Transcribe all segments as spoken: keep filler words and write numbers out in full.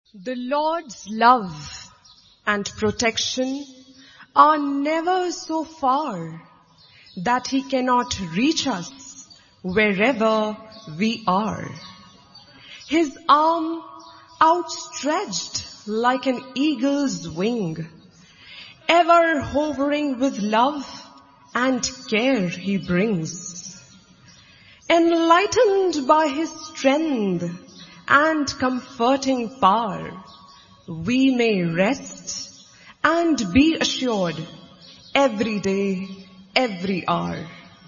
The Lord's love and protection are never so far that He cannot reach us wherever we are. His arm outstretched like an eagle's wing, ever hovering with love and care He brings. Enlightened by His strength and comforting power, we may rest and be assured every day, every hour.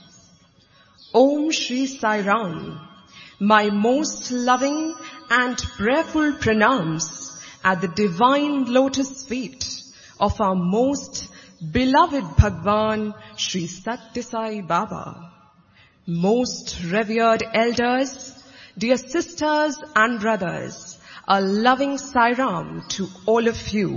Om Shri Sai Ram, my most loving and prayerful pranams at the divine lotus feet of our most beloved Bhagwan Shri Satya Sai Baba. Most revered elders, dear sisters and brothers, a loving Sai Ram to all of you.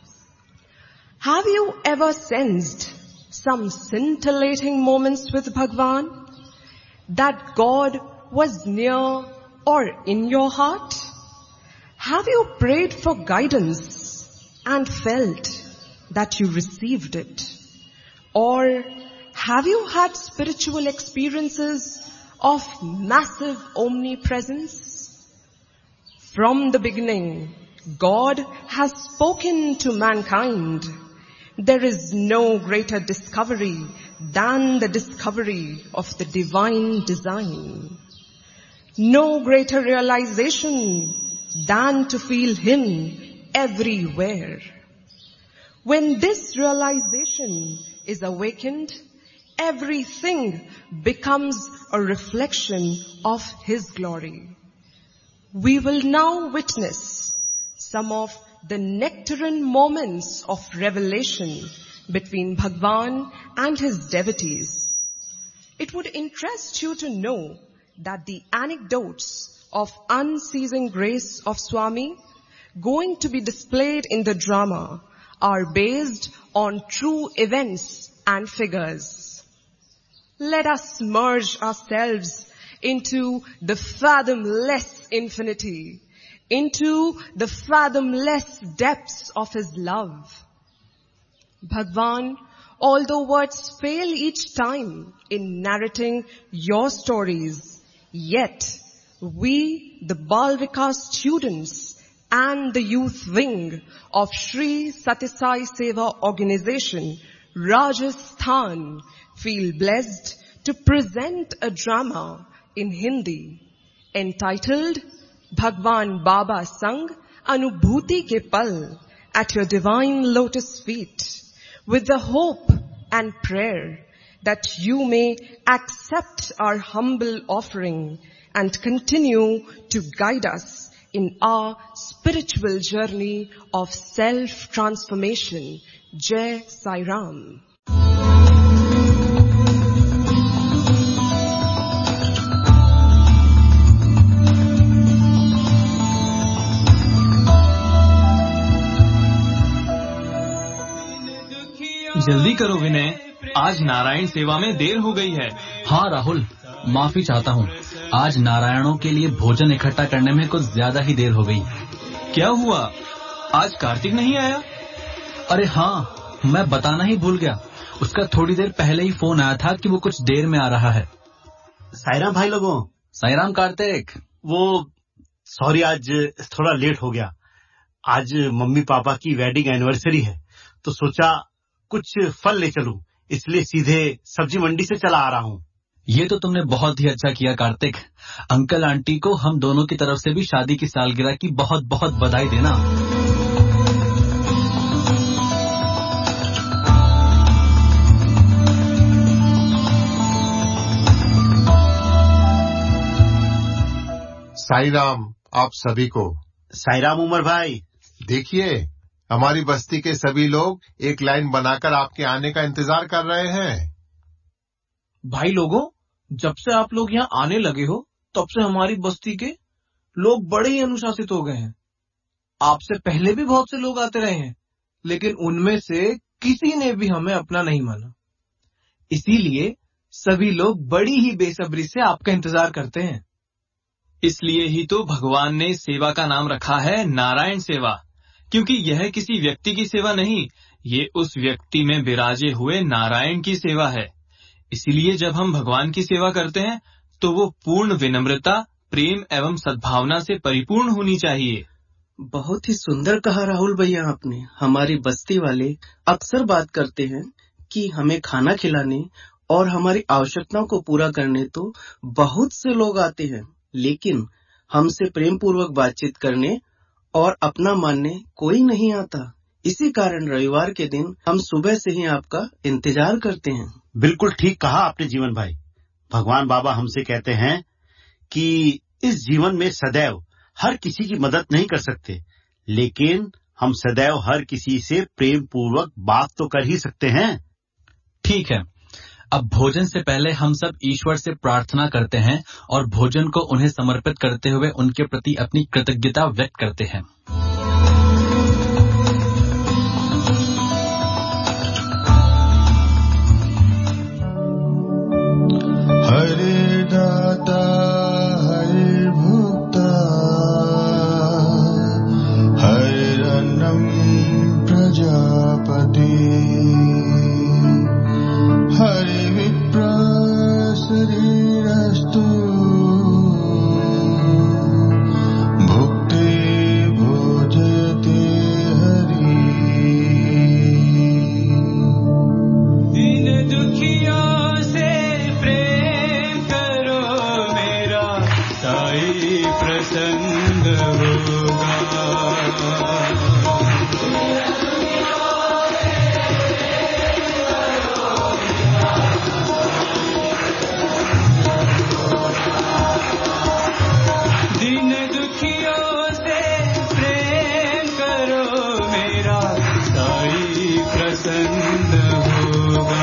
Have you ever sensed some scintillating moments with Bhagwan? That God was near or in your heart? Have you prayed for guidance and felt that you received it? Or have you had spiritual experiences of massive omnipresence? From the beginning, God has spoken to mankind. There is no greater discovery than the discovery of the divine design. No greater realization than to feel Him everywhere. When this realization is awakened, everything becomes a reflection of His glory. We will now witness some of the nectarine moments of revelation between Bhagwan and His devotees. It would interest you to know that the anecdotes of unceasing grace of Swami going to be displayed in the drama are based on true events and figures. Let us merge ourselves into the fathomless infinity, into the fathomless depths of His love. Bhagwan, although words fail each time in narrating your stories, yet we, the Bal Vikas students and the youth wing of Shri Satya Sai Seva Organization, Rajasthan, feel blessed to present a drama in Hindi entitled Bhagwan Baba Sang Anubhuti Ke Pal at your divine lotus feet, with the hope and prayer that you may accept our humble offering and continue to guide us in our spiritual journey of self-transformation. Jai Sai Ram. जल्दी करो विनय, आज नारायण सेवा में देर हो गई है। हाँ राहुल, माफी चाहता हूँ, आज नारायणों के लिए भोजन इकट्ठा करने में कुछ ज्यादा ही देर हो गई। क्या हुआ, आज कार्तिक नहीं आया? अरे हाँ, मैं बताना ही भूल गया, उसका थोड़ी देर पहले ही फोन आया था कि वो कुछ देर में आ रहा है। साईराम भाई लोगों। साईराम कार्तिक। वो सॉरी, आज थोड़ा लेट हो गया। आज मम्मी पापा की वेडिंग एनिवर्सरी है, तो सोचा कुछ फल ले चलूं, इसलिए सीधे सब्जी मंडी से चला आ रहा हूँ। ये तो तुमने बहुत ही अच्छा किया कार्तिक। अंकल आंटी को हम दोनों की तरफ से भी शादी की सालगिरह की बहुत बहुत बधाई देना। साईराम आप सभी को। साईराम उमर भाई। देखिए, हमारी बस्ती के सभी लोग एक लाइन बनाकर आपके आने का इंतजार कर रहे हैं। भाई लोगों, जब से आप लोग यहाँ आने लगे हो, तब से हमारी बस्ती के लोग बड़े ही अनुशासित हो गए हैं। आपसे पहले भी बहुत से लोग आते रहे हैं, लेकिन उनमें से किसी ने भी हमें अपना नहीं माना। इसीलिए सभी लोग बड़ी ही बेसब्री से आपका इंतजार करते हैं। इसलिए ही तो भगवान ने सेवा का नाम रखा है नारायण सेवा, क्योंकि यह किसी व्यक्ति की सेवा नहीं, ये उस व्यक्ति में विराजे हुए नारायण की सेवा है। इसीलिए जब हम भगवान की सेवा करते हैं तो वो पूर्ण विनम्रता, प्रेम एवं सद्भावना से परिपूर्ण होनी चाहिए। बहुत ही सुंदर कहा राहुल भैया आपने। हमारी बस्ती वाले अक्सर बात करते हैं कि हमें खाना खिलाने और हमारी आवश्यकताओं को पूरा करने तो बहुत से लोग आते हैं, लेकिन हमसे प्रेम पूर्वक बातचीत करने और अपना मानने कोई नहीं आता। इसी कारण रविवार के दिन हम सुबह से ही आपका इंतजार करते हैं। बिल्कुल ठीक कहा आपने जीवन भाई। भगवान बाबा हमसे कहते हैं कि इस जीवन में सदैव हर किसी की मदद नहीं कर सकते, लेकिन हम सदैव हर किसी से प्रेम पूर्वक बात तो कर ही सकते हैं। ठीक है, अब भोजन से पहले हम सब ईश्वर से प्रार्थना करते हैं और भोजन को उन्हें समर्पित करते हुए उनके प्रति अपनी कृतज्ञता व्यक्त करते हैं। हरे दाता हरे भुक्ता हरिरन्नम प्रजापति हरि विप्र शरीरस्तु भुक्ते भोजते हरि। दीन दुखियों से प्रेम करो, मेरा साईं प्रसन्न होगा। दीन दुखियों से प्रेम करो, मेरा साईं प्रसन्न होगा।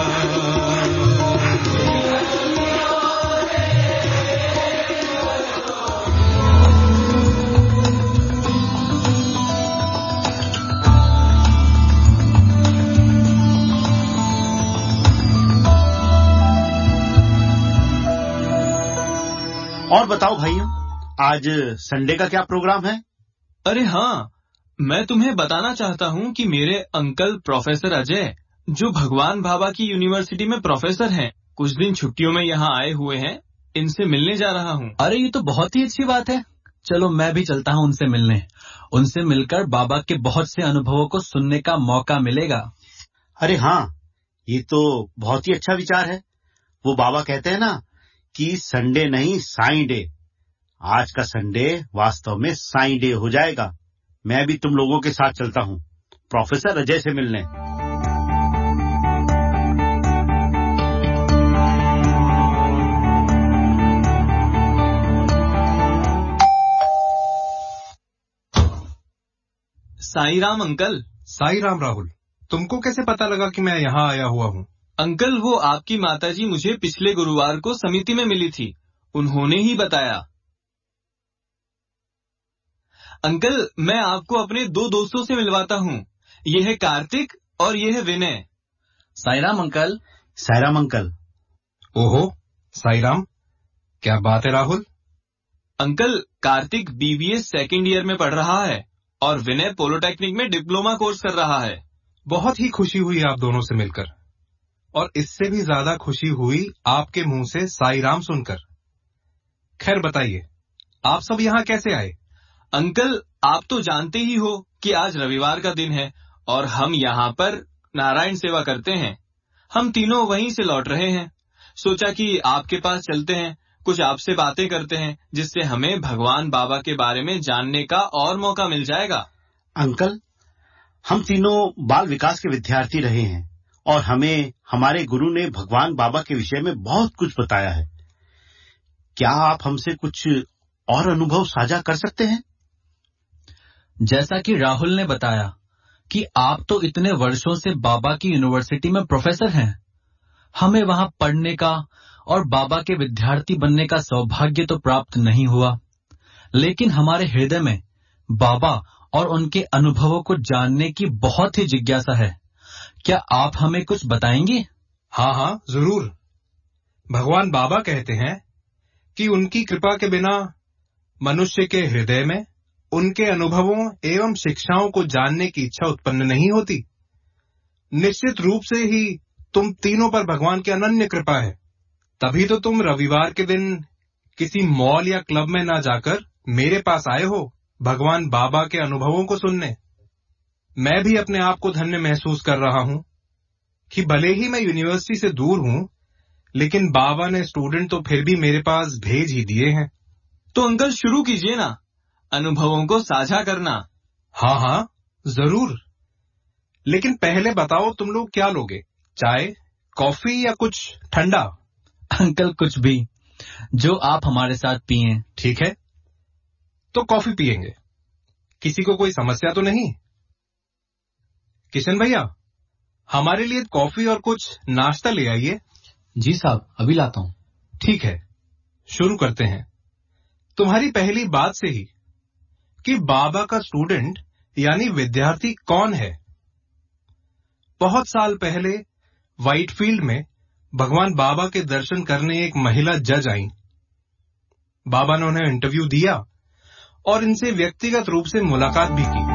और बताओ भाइयों, आज संडे का क्या प्रोग्राम है? अरे हाँ, मैं तुम्हें बताना चाहता हूँ कि मेरे अंकल प्रोफेसर अजय, जो भगवान बाबा की यूनिवर्सिटी में प्रोफेसर हैं, कुछ दिन छुट्टियों में यहाँ आए हुए हैं। इनसे मिलने जा रहा हूँ। अरे ये तो बहुत ही अच्छी बात है। चलो मैं भी चलता हूँ उनसे मिलने। उनसे मिलकर बाबा के बहुत से अनुभवों को सुनने का मौका मिलेगा। अरे हाँ, ये तो बहुत ही अच्छा विचार है। वो बाबा कहते हैं ना कि संडे नहीं साईं डे। आज का संडे वास्तव में साईं डे हो जाएगा। मैं भी तुम लोगों के साथ चलता हूँ प्रोफेसर अजय से मिलने। साईं राम अंकल। साईं राम राहुल, तुमको कैसे पता लगा कि मैं यहाँ आया हुआ हूँ? अंकल, वो आपकी माताजी मुझे पिछले गुरुवार को समिति में मिली थी, उन्होंने ही बताया। अंकल, मैं आपको अपने दो दोस्तों से मिलवाता हूँ। ये है कार्तिक और ये है विनय। साईं राम अंकल। साईं राम अंकल। ओहो, साईं राम, क्या बात है Rahul? Uncle, Kartik BBA second year में पढ़ रहा है और विनय पॉलिटेक्निक में डिप्लोमा कोर्स कर रहा है। बहुत ही खुशी हुई आप दोनों से मिलकर, और इससे भी ज्यादा खुशी हुई आपके मुंह से साईं राम सुनकर। खैर बताइए, आप सब यहाँ कैसे आए? अंकल, आप तो जानते ही हो कि आज रविवार का दिन है और हम यहाँ पर नारायण सेवा करते हैं। हम तीनों वहीं से लौट रहे हैं। सोचा कि आपके पास चलते हैं, कुछ आपसे बातें करते हैं, जिससे हमें भगवान बाबा के बारे में जानने का और मौका मिल जाएगा। अंकल, हम तीनों बाल विकास के विद्यार्थी रहे हैं और हमें हमारे गुरु ने भगवान बाबा के विषय में बहुत कुछ बताया है। क्या आप हमसे कुछ और अनुभव साझा कर सकते हैं? जैसा कि राहुल ने बताया कि आप तो इतने वर्षों से बाबा की यूनिवर्सिटी में प्रोफेसर हैं। हमें वहां पढ़ने का और बाबा के विद्यार्थी बनने का सौभाग्य तो प्राप्त नहीं हुआ, लेकिन हमारे हृदय में बाबा और उनके अनुभवों को जानने की बहुत ही जिज्ञासा है। क्या आप हमें कुछ बताएंगे? हाँ हाँ जरूर। भगवान बाबा कहते हैं कि उनकी कृपा के बिना मनुष्य के हृदय में उनके अनुभवों एवं शिक्षाओं को जानने की इच्छा उत्पन्न नहीं होती। निश्चित रूप से ही तुम तीनों पर भगवान की अनन्य कृपा है, तभी तो तुम रविवार के दिन किसी मॉल या क्लब में ना जाकर मेरे पास आए हो भगवान बाबा के अनुभवों को सुनने। मैं भी अपने आप को धन्य महसूस कर रहा हूं कि भले ही मैं यूनिवर्सिटी से दूर हूं, लेकिन बाबा ने स्टूडेंट तो फिर भी मेरे पास भेज ही दिए हैं। तो अंकल शुरू कीजिए ना, अनुभवों को साझा करना। हाँ हाँ जरूर, लेकिन पहले बताओ तुम लोग क्या लोगे, चाय, कॉफी या कुछ ठंडा? अंकल कुछ भी, जो आप हमारे साथ पिएं। ठीक है, तो कॉफी पिएंगे। किसी को कोई समस्या तो नहीं? किशन भैया, हमारे लिए कॉफी और कुछ नाश्ता ले आइए। जी साहब, अभी लाता हूं। ठीक है, शुरू करते हैं तुम्हारी पहली बात से ही कि बाबा का स्टूडेंट यानी विद्यार्थी कौन है। बहुत साल पहले व्हाइटफील्ड में भगवान बाबा के दर्शन करने एक महिला जज आई। बाबा ने उन्हें इंटरव्यू दिया और इनसे व्यक्तिगत रूप से मुलाकात भी की।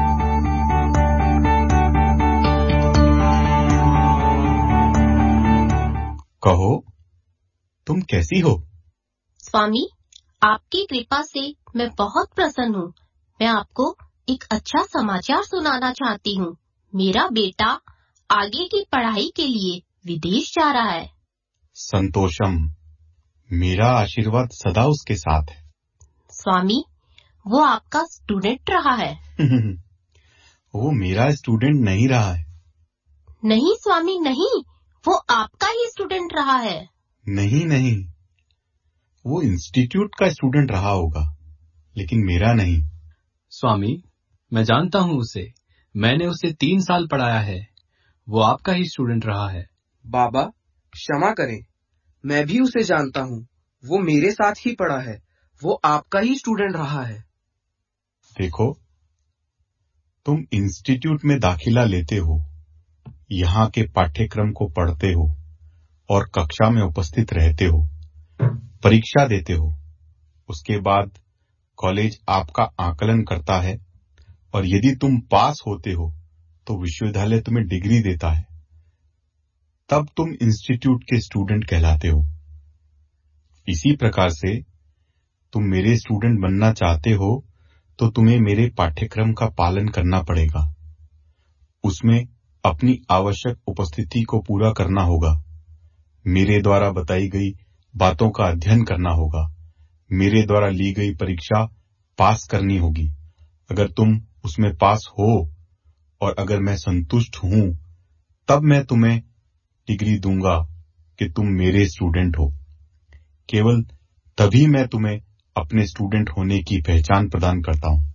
कहो, तुम कैसी हो? स्वामी, आपकी कृपा से मैं बहुत प्रसन्न हूँ। मैं आपको एक अच्छा समाचार सुनाना चाहती हूँ। मेरा बेटा आगे की पढ़ाई के लिए विदेश जा रहा है। संतोषम, मेरा आशीर्वाद सदा उसके साथ है। स्वामी, वो आपका स्टूडेंट रहा है। वो मेरा स्टूडेंट नहीं रहा है। नहीं स्वामी नहीं, वो आपका ही स्टूडेंट रहा है। नहीं नहीं, वो इंस्टीट्यूट का स्टूडेंट रहा होगा, लेकिन मेरा नहीं। स्वामी, मैं जानता हूँ उसे, मैंने उसे तीन साल पढ़ाया है। वो आपका ही स्टूडेंट रहा है। बाबा क्षमा करें, मैं भी उसे जानता हूँ। वो मेरे साथ ही पढ़ा है। वो आपका ही स्टूडेंट रहा है। देखो, तुम इंस्टीट्यूट में दाखिला लेते हो, यहाँ के पाठ्यक्रम को पढ़ते हो और कक्षा में उपस्थित रहते हो, परीक्षा देते हो। उसके बाद कॉलेज आपका आकलन करता है और यदि तुम पास होते हो तो विश्वविद्यालय तुम्हें डिग्री देता है। तब तुम इंस्टीट्यूट के स्टूडेंट कहलाते हो। इसी प्रकार से तुम मेरे स्टूडेंट बनना चाहते हो तो तुम्हें मेरे पाठ्यक्रम का पालन करना पड़ेगा। उसमें अपनी आवश्यक उपस्थिति को पूरा करना होगा। मेरे द्वारा बताई गई बातों का अध्ययन करना होगा। मेरे द्वारा ली गई परीक्षा पास करनी होगी। अगर तुम उसमें पास हो और अगर मैं संतुष्ट हूं, तब मैं तुम्हें डिग्री दूंगा कि तुम मेरे स्टूडेंट हो। केवल तभी मैं तुम्हें अपने स्टूडेंट होने की पहचान प्रदान करता हूं।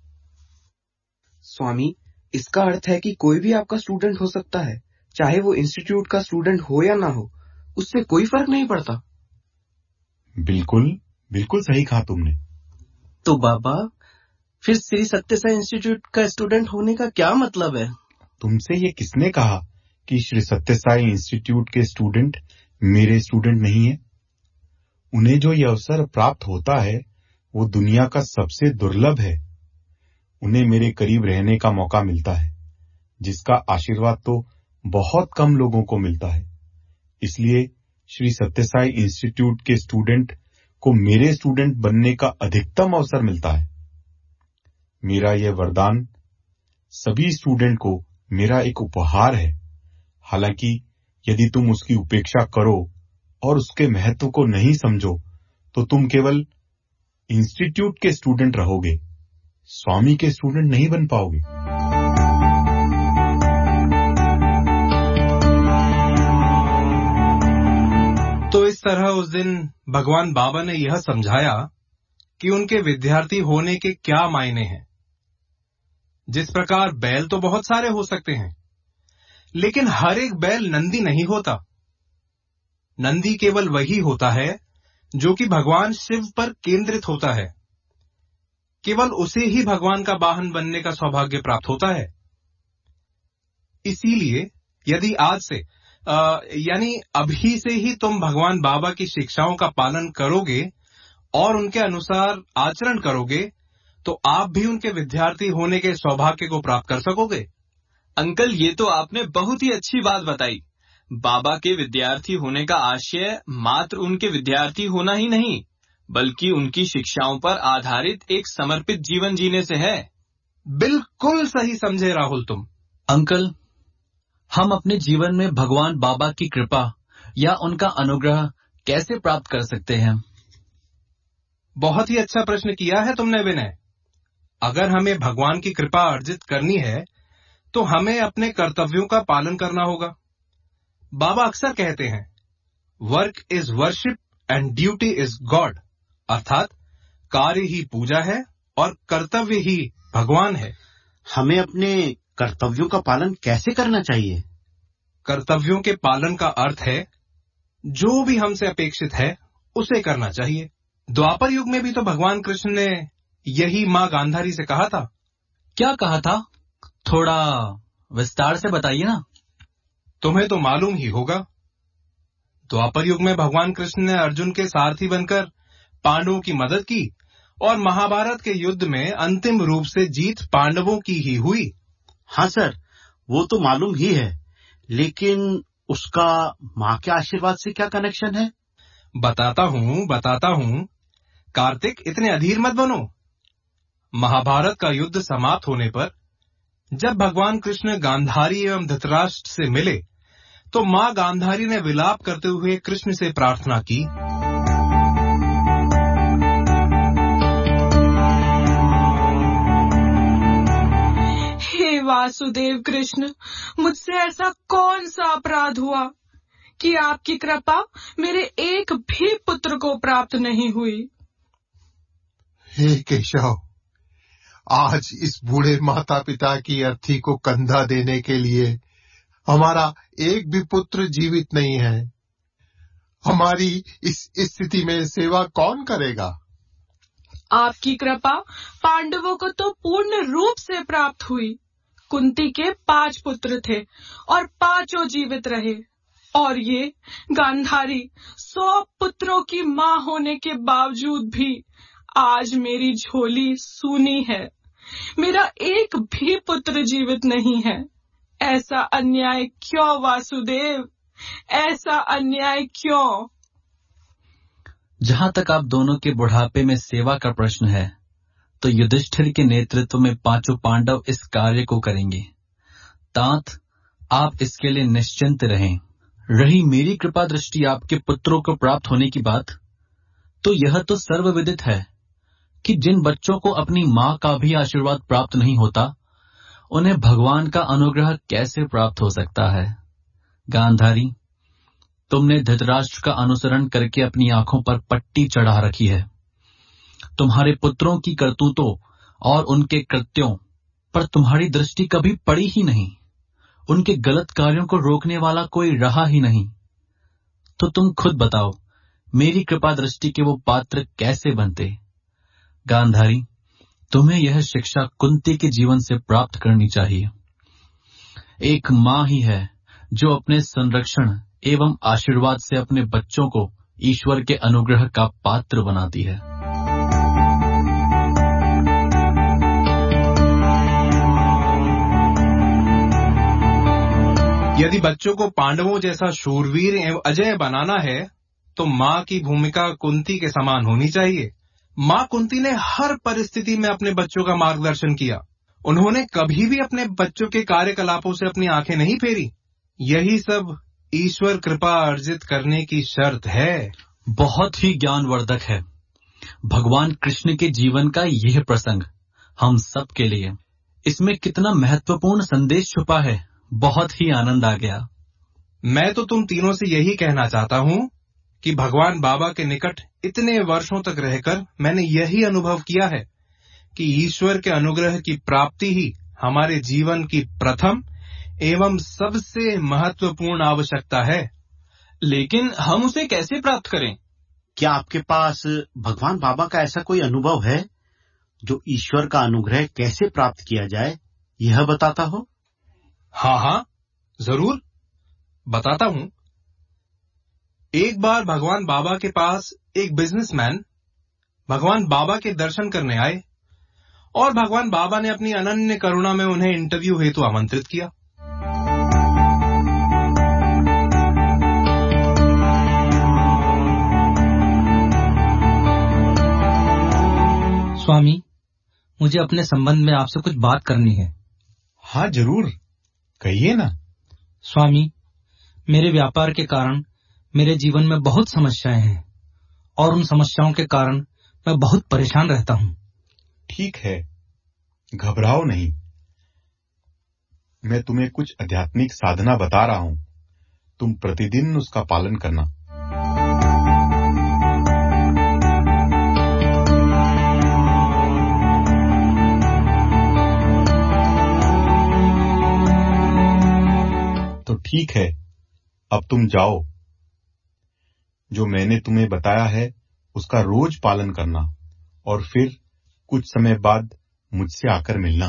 स्वामी, इसका अर्थ है कि कोई भी आपका स्टूडेंट हो सकता है, चाहे वो इंस्टीट्यूट का स्टूडेंट हो या ना हो, उससे कोई फर्क नहीं पड़ता। बिल्कुल बिल्कुल सही कहा तुमने। तो बाबा, फिर श्री सत्य साई इंस्टीट्यूट का स्टूडेंट होने का क्या मतलब है? तुमसे ये किसने कहा कि श्री सत्य साई इंस्टीट्यूट के स्टूडेंट मेरे स्टूडेंट नहीं है? उन्हें जो ये अवसर प्राप्त होता है वो दुनिया का सबसे दुर्लभ है। उन्हें मेरे करीब रहने का मौका मिलता है, जिसका आशीर्वाद तो बहुत कम लोगों को मिलता है। इसलिए श्री सत्य साई इंस्टीट्यूट के स्टूडेंट को मेरे स्टूडेंट बनने का अधिकतम अवसर मिलता है। मेरा यह वरदान सभी स्टूडेंट को मेरा एक उपहार है। हालांकि यदि तुम उसकी उपेक्षा करो और उसके महत्व को नहीं समझो, तो तुम केवल इंस्टीट्यूट के स्टूडेंट रहोगे, स्वामी के स्टूडेंट नहीं बन पाओगे। तो इस तरह उस दिन भगवान बाबा ने यह समझाया कि उनके विद्यार्थी होने के क्या मायने हैं। जिस प्रकार बैल तो बहुत सारे हो सकते हैं, लेकिन हर एक बैल नंदी नहीं होता। नंदी केवल वही होता है जो कि भगवान शिव पर केंद्रित होता है। केवल उसे ही भगवान का वाहन बनने का सौभाग्य प्राप्त होता है। इसीलिए यदि आज से यानी अभी से ही तुम भगवान बाबा की शिक्षाओं का पालन करोगे और उनके अनुसार आचरण करोगे तो आप भी उनके विद्यार्थी होने के सौभाग्य को प्राप्त कर सकोगे। अंकल, ये तो आपने बहुत ही अच्छी बात बताई। बाबा के विद्यार्थी होने का आशय मात्र उनके विद्यार्थी होना ही नहीं, बल्कि उनकी शिक्षाओं पर आधारित एक समर्पित जीवन जीने से है। बिल्कुल सही समझे राहुल तुम। अंकल, हम अपने जीवन में भगवान बाबा की कृपा या उनका अनुग्रह कैसे प्राप्त कर सकते हैं? बहुत ही अच्छा प्रश्न किया है तुमने विनय। अगर हमें भगवान की कृपा अर्जित करनी है तो हमें अपने कर्तव्यों का पालन करना होगा। बाबा अक्सर कहते हैं, work is worship and duty is God, अर्थात कार्य ही पूजा है और कर्तव्य ही भगवान है। हमें अपने कर्तव्यों का पालन कैसे करना चाहिए? कर्तव्यों के पालन का अर्थ है जो भी हमसे अपेक्षित है उसे करना चाहिए। द्वापर युग में भी तो भगवान कृष्ण ने यही माँ गांधारी से कहा था। क्या कहा था? थोड़ा विस्तार से बताइए ना। तुम्हें तो मालूम ही होगा। द्वापर युग में भगवान कृष्ण ने अर्जुन के सारथी बनकर पांडवों की मदद की और महाभारत के युद्ध में अंतिम रूप से जीत पांडवों की ही हुई। हाँ सर, वो तो मालूम ही है, लेकिन उसका माँ के आशीर्वाद से क्या कनेक्शन है? बताता हूँ बताता हूँ कार्तिक, इतने अधीर मत बनो। महाभारत का युद्ध समाप्त होने पर जब भगवान कृष्ण गांधारी एवं धृतराष्ट्र से मिले तो माँ गांधारी ने विलाप करते हुए कृष्ण से प्रार्थना की, हे वासुदेव कृष्ण, मुझसे ऐसा कौन सा अपराध हुआ कि आपकी कृपा मेरे एक भी पुत्र को प्राप्त नहीं हुई। हे केशव, आज इस बूढ़े माता पिता की अर्थी को कंधा देने के लिए हमारा एक भी पुत्र जीवित नहीं है। हमारी इस स्थिति में सेवा कौन करेगा? आपकी कृपा पांडवों को तो पूर्ण रूप से प्राप्त हुई। कुंती के पांच पुत्र थे और पांचों जीवित रहे, और ये गांधारी सौ पुत्रों की माँ होने के बावजूद भी आज मेरी झोली सूनी है। मेरा एक भी पुत्र जीवित नहीं है। ऐसा अन्याय क्यों वासुदेव, ऐसा अन्याय क्यों? जहाँ तक आप दोनों के बुढ़ापे में सेवा का प्रश्न है, तो युधिष्ठिर के नेतृत्व में पांचों पांडव इस कार्य को करेंगे। तात, आप इसके लिए निश्चिंत रहें। रही मेरी कृपा दृष्टि आपके पुत्रों को प्राप्त होने की बात, तो यह तो सर्वविदित है कि जिन बच्चों को अपनी माँ का भी आशीर्वाद प्राप्त नहीं होता, उन्हें भगवान का अनुग्रह कैसे प्राप्त हो सकता है। गांधारी, तुमने धृतराष्ट्र का अनुसरण करके अपनी आंखों पर पट्टी चढ़ा रखी है। तुम्हारे पुत्रों की करतूतों और उनके कृत्यों पर तुम्हारी दृष्टि कभी पड़ी ही नहीं। उनके गलत कार्यों को रोकने वाला कोई रहा ही नहीं। तो तुम खुद बताओ, मेरी कृपा दृष्टि के वो पात्र कैसे बनते? गांधारी, तुम्हें यह शिक्षा कुंती के जीवन से प्राप्त करनी चाहिए। एक माँ ही है जो अपने संरक्षण एवं आशीर्वाद से अपने बच्चों को ईश्वर के अनुग्रह का पात्र बनाती है। यदि बच्चों को पांडवों जैसा शूरवीर एवं अजय बनाना है तो माँ की भूमिका कुंती के समान होनी चाहिए। माँ कुंती ने हर परिस्थिति में अपने बच्चों का मार्गदर्शन किया। उन्होंने कभी भी अपने बच्चों के कार्यकलापों से अपनी आंखें नहीं फेरी। यही सब ईश्वर कृपा अर्जित करने की शर्त है। बहुत ही ज्ञानवर्धक है। भगवान कृष्ण के जीवन का यह प्रसंग हम सब के लिए, इसमें कितना महत्वपूर्ण संदेश छुपा है। बहुत ही आनंद आ गया। मैं तो तुम तीनों से यही कहना चाहता हूँ कि भगवान बाबा के निकट इतने वर्षों तक रहकर मैंने यही अनुभव किया है कि ईश्वर के अनुग्रह की प्राप्ति ही हमारे जीवन की प्रथम एवं सबसे महत्वपूर्ण आवश्यकता है। लेकिन हम उसे कैसे प्राप्त करें? क्या आपके पास भगवान बाबा का ऐसा कोई अनुभव है जो ईश्वर का अनुग्रह कैसे प्राप्त किया जाए, यह बताता हो? हाँ हाँ, जरूर बताता हूँ। एक बार भगवान बाबा के पास एक बिजनेसमैन भगवान बाबा के दर्शन करने आए और भगवान बाबा ने अपनी अनन्य करुणा में उन्हें इंटरव्यू हेतु आमंत्रित किया। स्वामी, मुझे अपने संबंध में आपसे कुछ बात करनी है। हाँ जरूर, कहिए ना। स्वामी, मेरे व्यापार के कारण मेरे जीवन में बहुत समस्याएं हैं और उन समस्याओं के कारण मैं बहुत परेशान रहता हूँ। ठीक है, घबराओ नहीं। मैं तुम्हें कुछ आध्यात्मिक साधना बता रहा हूँ, तुम प्रतिदिन उसका पालन करना। तो ठीक है, अब तुम जाओ। जो मैंने तुम्हें बताया है उसका रोज पालन करना और फिर कुछ समय बाद मुझसे आकर मिलना।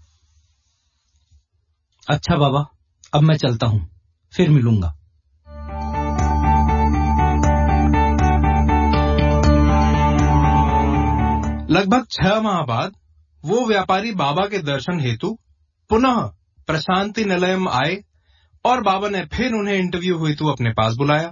अच्छा बाबा, अब मैं चलता हूँ, फिर मिलूंगा। लगभग छह माह बाद वो व्यापारी बाबा के दर्शन हेतु पुनः प्रशांति निलयम आए और बाबा ने फिर उन्हें इंटरव्यू हेतु अपने पास बुलाया।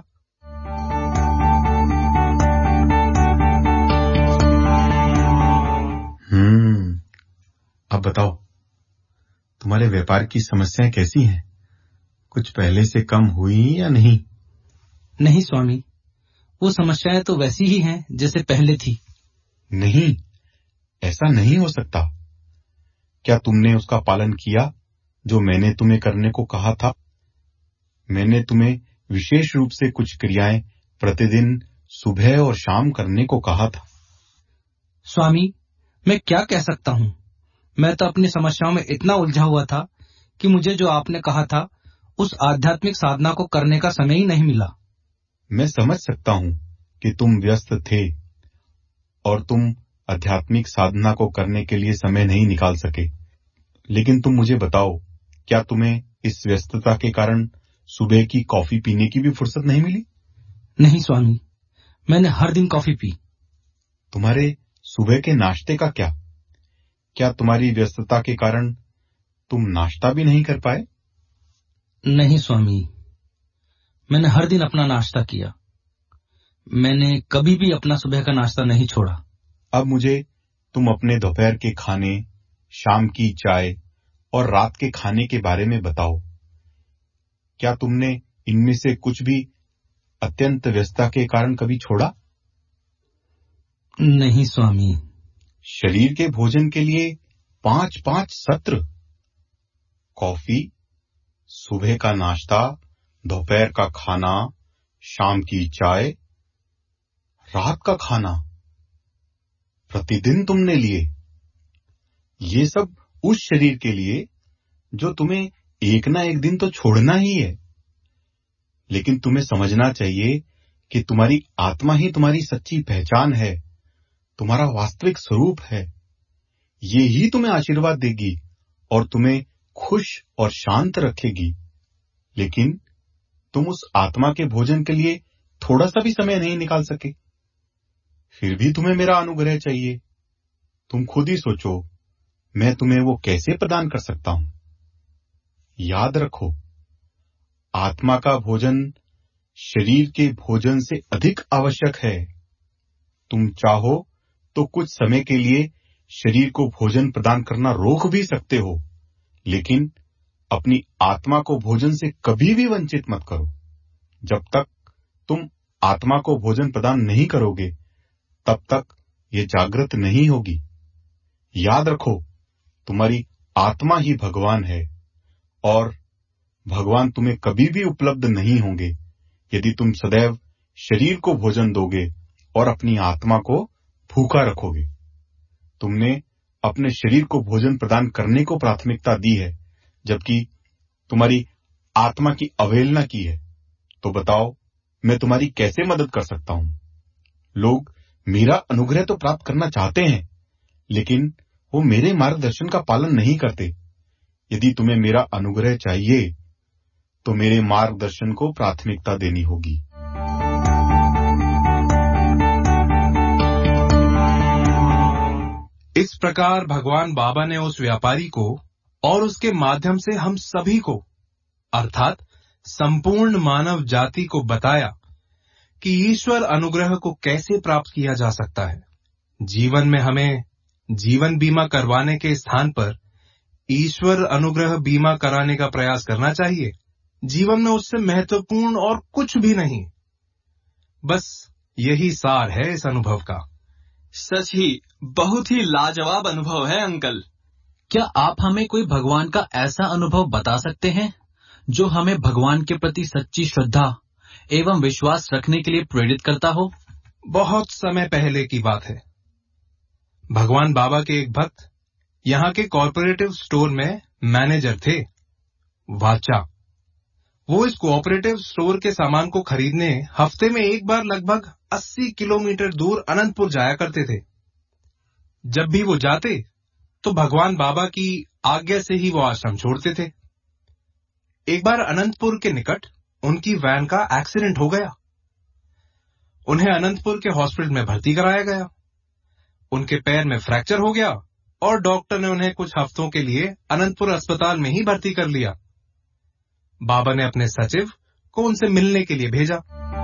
हम्म अब बताओ, तुम्हारे व्यापार की समस्याएं कैसी हैं? कुछ पहले से कम हुई या नहीं? नहीं स्वामी, वो समस्याएं तो वैसी ही हैं जैसे पहले थी। नहीं, ऐसा नहीं हो सकता। क्या तुमने उसका पालन किया जो मैंने तुम्हें करने को कहा था? मैंने तुम्हें विशेष रूप से कुछ क्रियाएं प्रतिदिन सुबह और शाम करने को कहा था। स्वामी, मैं क्या कह सकता हूँ? मैं तो अपनी समस्याओं में इतना उलझा हुआ था कि मुझे जो आपने कहा था उस आध्यात्मिक साधना को करने का समय ही नहीं मिला। मैं समझ सकता हूँ कि तुम व्यस्त थे और तुम आध्यात्मिक साधना को करने के लिए समय नहीं निकाल सके, लेकिन तुम मुझे बताओ, क्या तुम्हें इस व्यस्तता के कारण सुबह की कॉफी पीने की भी फुर्सत नहीं मिली? नहीं स्वामी, मैंने हर दिन कॉफी पी। तुम्हारे सुबह के नाश्ते का क्या? क्या तुम्हारी व्यस्तता के कारण तुम नाश्ता भी नहीं कर पाए? नहीं स्वामी, मैंने हर दिन अपना नाश्ता किया। मैंने कभी भी अपना सुबह का नाश्ता नहीं छोड़ा। अब मुझे तुम अपने दोपहर के खाने, शाम की चाय और रात के खाने के बारे में बताओ। क्या तुमने इनमें से कुछ भी अत्यंत व्यस्तता के कारण कभी छोड़ा? नहीं स्वामी। शरीर के भोजन के लिए पांच पांच सत्र, कॉफी, सुबह का नाश्ता, दोपहर का खाना, शाम की चाय, रात का खाना प्रतिदिन तुमने लिए। ये सब उस शरीर के लिए जो तुम्हें एक ना एक दिन तो छोड़ना ही है। लेकिन तुम्हें समझना चाहिए कि तुम्हारी आत्मा ही तुम्हारी सच्ची पहचान है, तुम्हारा वास्तविक स्वरूप है। ये ही तुम्हें आशीर्वाद देगी और तुम्हें खुश और शांत रखेगी। लेकिन तुम उस आत्मा के भोजन के लिए थोड़ा सा भी समय नहीं निकाल सके। फिर भी तुम्हें मेरा अनुग्रह चाहिए। तुम खुद ही सोचो, मैं तुम्हें वो कैसे प्रदान कर सकता हूं? याद रखो, आत्मा का भोजन शरीर के भोजन से अधिक आवश्यक है। तुम चाहो तो कुछ समय के लिए शरीर को भोजन प्रदान करना रोक भी सकते हो, लेकिन अपनी आत्मा को भोजन से कभी भी वंचित मत करो। जब तक तुम आत्मा को भोजन प्रदान नहीं करोगे, तब तक ये जागृत नहीं होगी। याद रखो, तुम्हारी आत्मा ही भगवान है और भगवान तुम्हें कभी भी उपलब्ध नहीं होंगे यदि तुम सदैव शरीर को भोजन दोगे और अपनी आत्मा को भूखा रखोगे। तुमने अपने शरीर को भोजन प्रदान करने को प्राथमिकता दी है, जबकि तुम्हारी आत्मा की अवहेलना की है। तो बताओ, मैं तुम्हारी कैसे मदद कर सकता हूं? लोग मेरा अनुग्रह तो प्राप्त करना चाहते हैं, लेकिन वो मेरे मार्गदर्शन का पालन नहीं करते। यदि तुम्हें मेरा अनुग्रह चाहिए, तो मेरे मार्गदर्शन को प्राथमिकता देनी होगी। इस प्रकार भगवान बाबा ने उस व्यापारी को और उसके माध्यम से हम सभी को अर्थात संपूर्ण मानव जाति को बताया कि ईश्वर अनुग्रह को कैसे प्राप्त किया जा सकता है। जीवन में हमें जीवन बीमा करवाने के स्थान पर ईश्वर अनुग्रह बीमा कराने का प्रयास करना चाहिए। जीवन में उससे महत्वपूर्ण और कुछ भी नहीं। बस यही सार है इस अनुभव का। सच ही बहुत ही लाजवाब अनुभव है अंकल। क्या आप हमें कोई भगवान का ऐसा अनुभव बता सकते हैं जो हमें भगवान के प्रति सच्ची श्रद्धा एवं विश्वास रखने के लिए प्रेरित करता हो? बहुत समय पहले की बात है। भगवान बाबा के एक भक्त यहाँ के कोऑपरेटिव स्टोर में मैनेजर थे, वाचा। वो इस कोऑपरेटिव स्टोर के सामान को खरीदने हफ्ते में एक बार लगभग अस्सी किलोमीटर दूर अनंतपुर जाया करते थे। जब भी वो जाते तो भगवान बाबा की आज्ञा से ही वो आश्रम छोड़ते थे। एक बार अनंतपुर के निकट उनकी वैन का एक्सीडेंट हो गया। उन्हें अनंतपुर के हॉस्पिटल में भर्ती कराया गया। उनके पैर में फ्रैक्चर हो गया और डॉक्टर ने उन्हें कुछ हफ्तों के लिए अनंतपुर अस्पताल में ही भर्ती कर लिया। बाबा ने अपने सचिव को उनसे मिलने के लिए भेजा।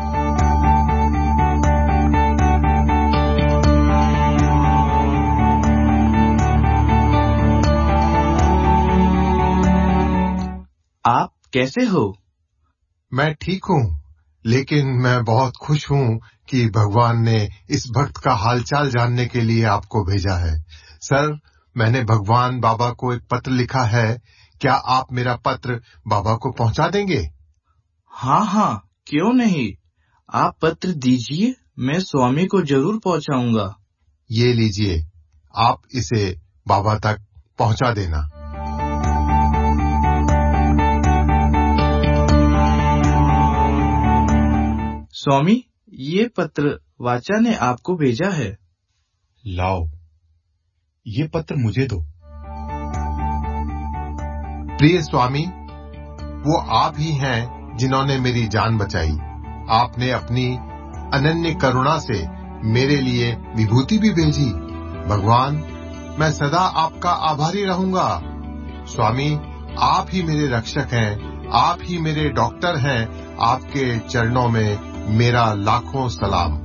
आप कैसे हो? मैं ठीक हूँ, लेकिन मैं बहुत खुश हूँ कि भगवान ने इस भक्त का हालचाल जानने के लिए आपको भेजा है। सर, मैंने भगवान बाबा को एक पत्र लिखा है। क्या आप मेरा पत्र बाबा को पहुंचा देंगे? हाँ हाँ, क्यों नहीं। आप पत्र दीजिए, मैं स्वामी को जरूर पहुंचाऊंगा। ये लीजिए, आप इसे बाबा तक पहुंचा देना। स्वामी, ये पत्र वाचा ने आपको भेजा है। लाओ, ये पत्र मुझे दो। प्रिय स्वामी, वो आप ही हैं जिन्होंने मेरी जान बचाई। आपने अपनी अनन्य करुणा से मेरे लिए विभूति भी भेजी। भगवान, मैं सदा आपका आभारी रहूंगा। स्वामी, आप ही मेरे रक्षक हैं, आप ही मेरे डॉक्टर हैं। आपके चरणों में मेरा लाखों सलाम।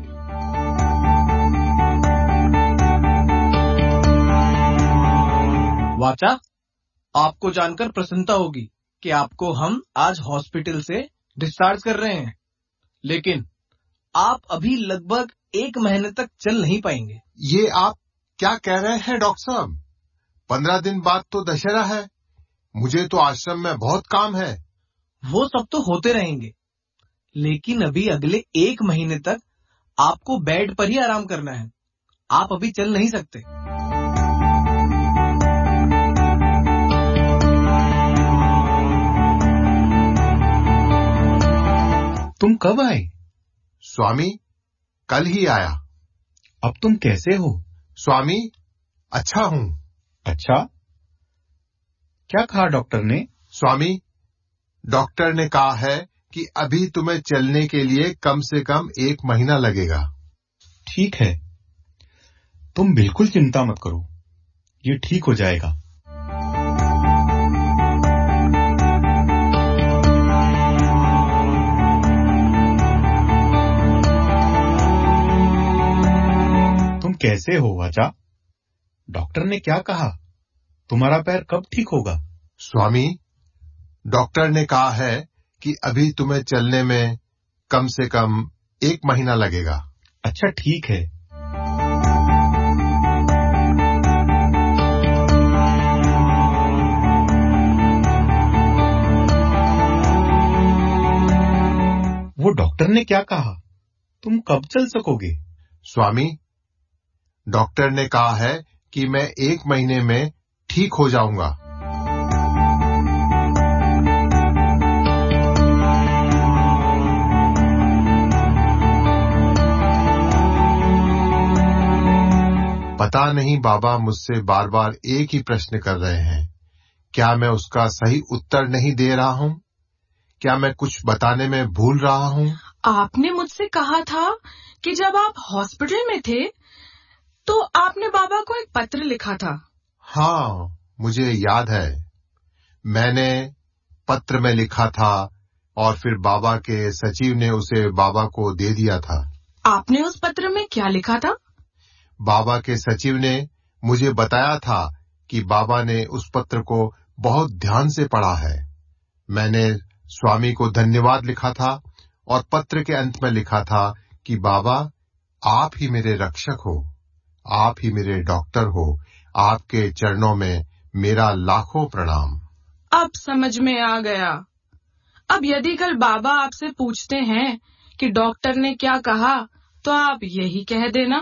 वाचा, आपको जानकर प्रसन्नता होगी कि आपको हम आज हॉस्पिटल से डिस्चार्ज कर रहे हैं, लेकिन आप अभी लगभग एक महीने तक चल नहीं पाएंगे। ये आप क्या कह रहे हैं डॉक्टर साहब? पंद्रह दिन बाद तो दशहरा है। मुझे तो आश्रम में बहुत काम है। वो सब तो होते रहेंगे, लेकिन अभी अगले एक महीने तक आपको बेड पर ही आराम करना है। आप अभी चल नहीं सकते। तुम कब आए? स्वामी, कल ही आया। अब तुम कैसे हो? स्वामी, अच्छा हूँ। अच्छा, क्या कहा डॉक्टर ने? स्वामी, डॉक्टर ने कहा है कि अभी तुम्हें चलने के लिए कम से कम एक महीना लगेगा। ठीक है, तुम बिल्कुल चिंता मत करो, ये ठीक हो जाएगा। तुम कैसे हो वाचा? डॉक्टर ने क्या कहा? तुम्हारा पैर कब ठीक होगा? स्वामी, डॉक्टर ने कहा है कि अभी तुम्हें चलने में कम से कम एक महीना लगेगा। अच्छा, ठीक है। वो डॉक्टर ने क्या कहा? तुम कब चल सकोगे? स्वामी, डॉक्टर ने कहा है कि मैं एक महीने में ठीक हो जाऊंगा। पता नहीं बाबा मुझसे बार बार एक ही प्रश्न कर रहे हैं। क्या मैं उसका सही उत्तर नहीं दे रहा हूँ? क्या मैं कुछ बताने में भूल रहा हूँ? आपने मुझसे कहा था कि जब आप हॉस्पिटल में थे तो आपने बाबा को एक पत्र लिखा था। हाँ, मुझे याद है। मैंने पत्र में लिखा था और फिर बाबा के सचिव ने उसे बाबा को दे दिया था। आपने उस पत्र में क्या लिखा था? बाबा के सचिव ने मुझे बताया था कि बाबा ने उस पत्र को बहुत ध्यान से पढ़ा है। मैंने स्वामी को धन्यवाद लिखा था और पत्र के अंत में लिखा था कि बाबा, आप ही मेरे रक्षक हो, आप ही मेरे डॉक्टर हो, आपके चरणों में मेरा लाखों प्रणाम। अब समझ में आ गया। अब यदि कल बाबा आपसे पूछते हैं कि डॉक्टर ने क्या कहा, तो आप यही कह देना।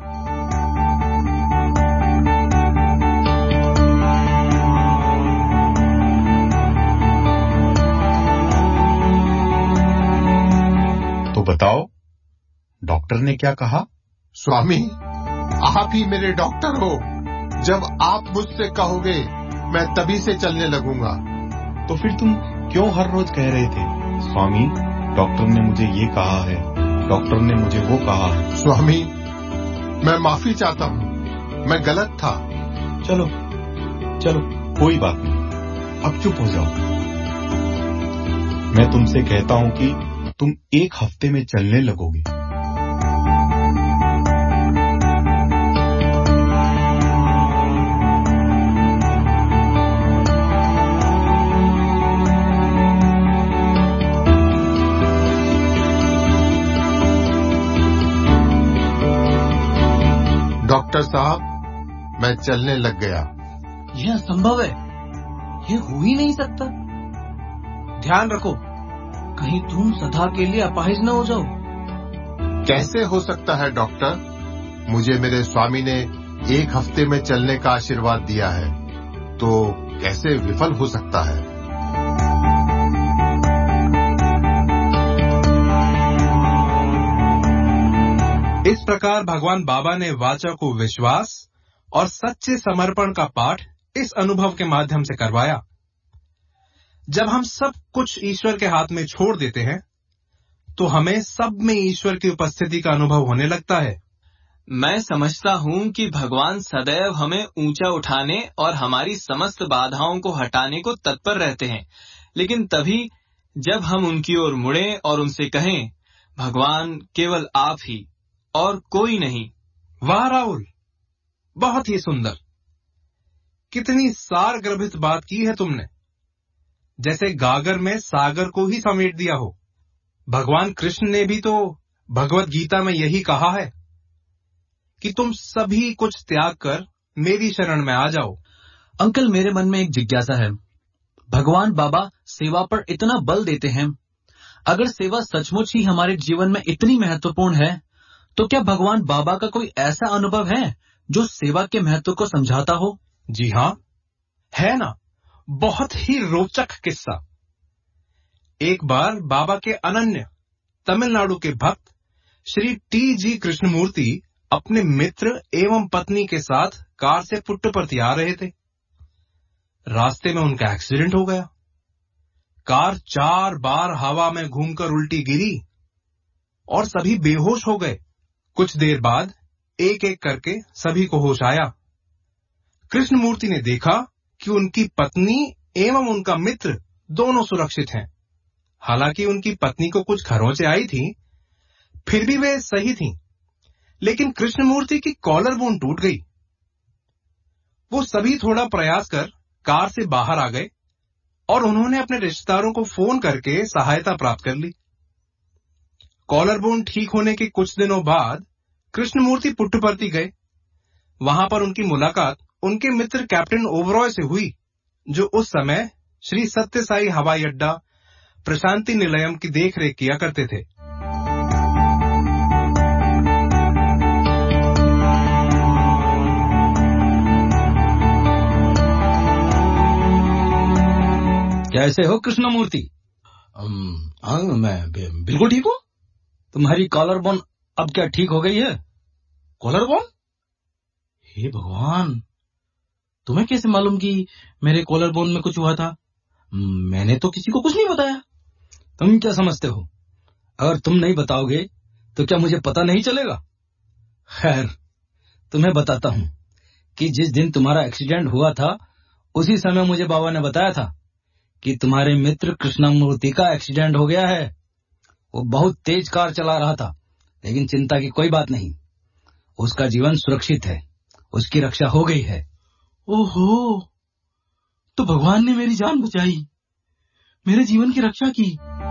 तो बताओ, डॉक्टर ने क्या कहा? स्वामी, आप ही मेरे डॉक्टर हो। जब आप मुझसे कहोगे मैं तभी से चलने लगूंगा। तो फिर तुम क्यों हर रोज कह रहे थे, स्वामी डॉक्टर ने मुझे ये कहा है, डॉक्टर ने मुझे वो कहा है? स्वामी, मैं माफी चाहता हूँ, मैं गलत था। चलो चलो कोई बात नहीं, अब चुप हो जाओ। मैं तुमसे कहता हूँ कि तुम एक हफ्ते में चलने लगोगे। डॉक्टर साहब, मैं चलने लग गया। यह असंभव है, यह हो ही नहीं सकता। ध्यान रखो, कहीं तुम सदा के लिए अपाहिज न हो जाओ। कैसे हो सकता है डॉक्टर? मुझे मेरे स्वामी ने एक हफ्ते में चलने का आशीर्वाद दिया है, तो कैसे विफल हो सकता है? इस प्रकार भगवान बाबा ने वाचा को विश्वास और सच्चे समर्पण का पाठ इस अनुभव के माध्यम से करवाया। जब हम सब कुछ ईश्वर के हाथ में छोड़ देते हैं, तो हमें सब में ईश्वर की उपस्थिति का अनुभव होने लगता है। मैं समझता हूँ कि भगवान सदैव हमें ऊंचा उठाने और हमारी समस्त बाधाओं को हटाने को तत्पर रहते हैं, लेकिन तभी जब हम उनकी ओर मुड़ें और उनसे कहें, भगवान केवल आप ही और कोई नहीं। वाह राहुल, बहुत ही सुंदर, कितनी सार गर्भित बात की है तुमने, जैसे गागर में सागर को ही समेट दिया हो। भगवान कृष्ण ने भी तो भगवत गीता में यही कहा है कि तुम सभी कुछ त्याग कर मेरी शरण में आ जाओ। अंकल, मेरे मन में एक जिज्ञासा है। भगवान बाबा सेवा पर इतना बल देते हैं, अगर सेवा सचमुच ही हमारे जीवन में इतनी महत्वपूर्ण है, तो क्या भगवान बाबा का कोई ऐसा अनुभव है जो सेवा के महत्व को समझाता हो? जी हाँ, है ना। बहुत ही रोचक किस्सा। एक बार बाबा के अनन्य तमिलनाडु के भक्त श्री टी जी कृष्णमूर्ति अपने मित्र एवं पत्नी के साथ कार से पुट्टपर्ती आ रहे थे। रास्ते में उनका एक्सीडेंट हो गया। कार चार बार हवा में घूमकर उल्टी गिरी और सभी बेहोश हो गए। कुछ देर बाद एक एक करके सभी को होश आया। कृष्णमूर्ति ने देखा कि उनकी पत्नी एवं उनका मित्र दोनों सुरक्षित हैं। हालांकि उनकी पत्नी को कुछ खरोंचें आई थी, फिर भी वे सही थीं, लेकिन कृष्णमूर्ति की कॉलर बोन टूट गई। वो सभी थोड़ा प्रयास कर कार से बाहर आ गए और उन्होंने अपने रिश्तेदारों को फोन करके सहायता प्राप्त कर ली। कॉलर बोन ठीक होने के कुछ दिनों बाद कृष्णमूर्ति पुट्टपर्ती गए। वहां पर उनकी मुलाकात उनके मित्र कैप्टन ओबरॉय से हुई, जो उस समय श्री सत्य साई हवाई अड्डा प्रशांति निलयम की देखरेख किया करते थे। कैसे हो कृष्णमूर्ति? हाँ, मैं बिल्कुल ठीक हूँ। तुम्हारी कॉलर बोन अब क्या ठीक हो गई है? Collar bone? हे भगवान, तुम्हें कैसे मालूम कि मेरे कॉलर बोन में कुछ हुआ था? मैंने तो किसी को कुछ नहीं बताया। तुम क्या समझते हो, अगर तुम नहीं बताओगे तो क्या मुझे पता नहीं चलेगा? खैर, तुम्हें बताता हूँ कि जिस दिन तुम्हारा एक्सीडेंट हुआ था उसी समय मुझे बाबा ने बताया था कि तुम्हारे मित्र कृष्णमूर्ति का एक्सीडेंट हो गया है। वो बहुत तेज कार चला रहा था, लेकिन चिंता की कोई बात नहीं, उसका जीवन सुरक्षित है, उसकी रक्षा हो गई है। ओहो, तो भगवान ने मेरी जान बचाई, मेरे जीवन की रक्षा की।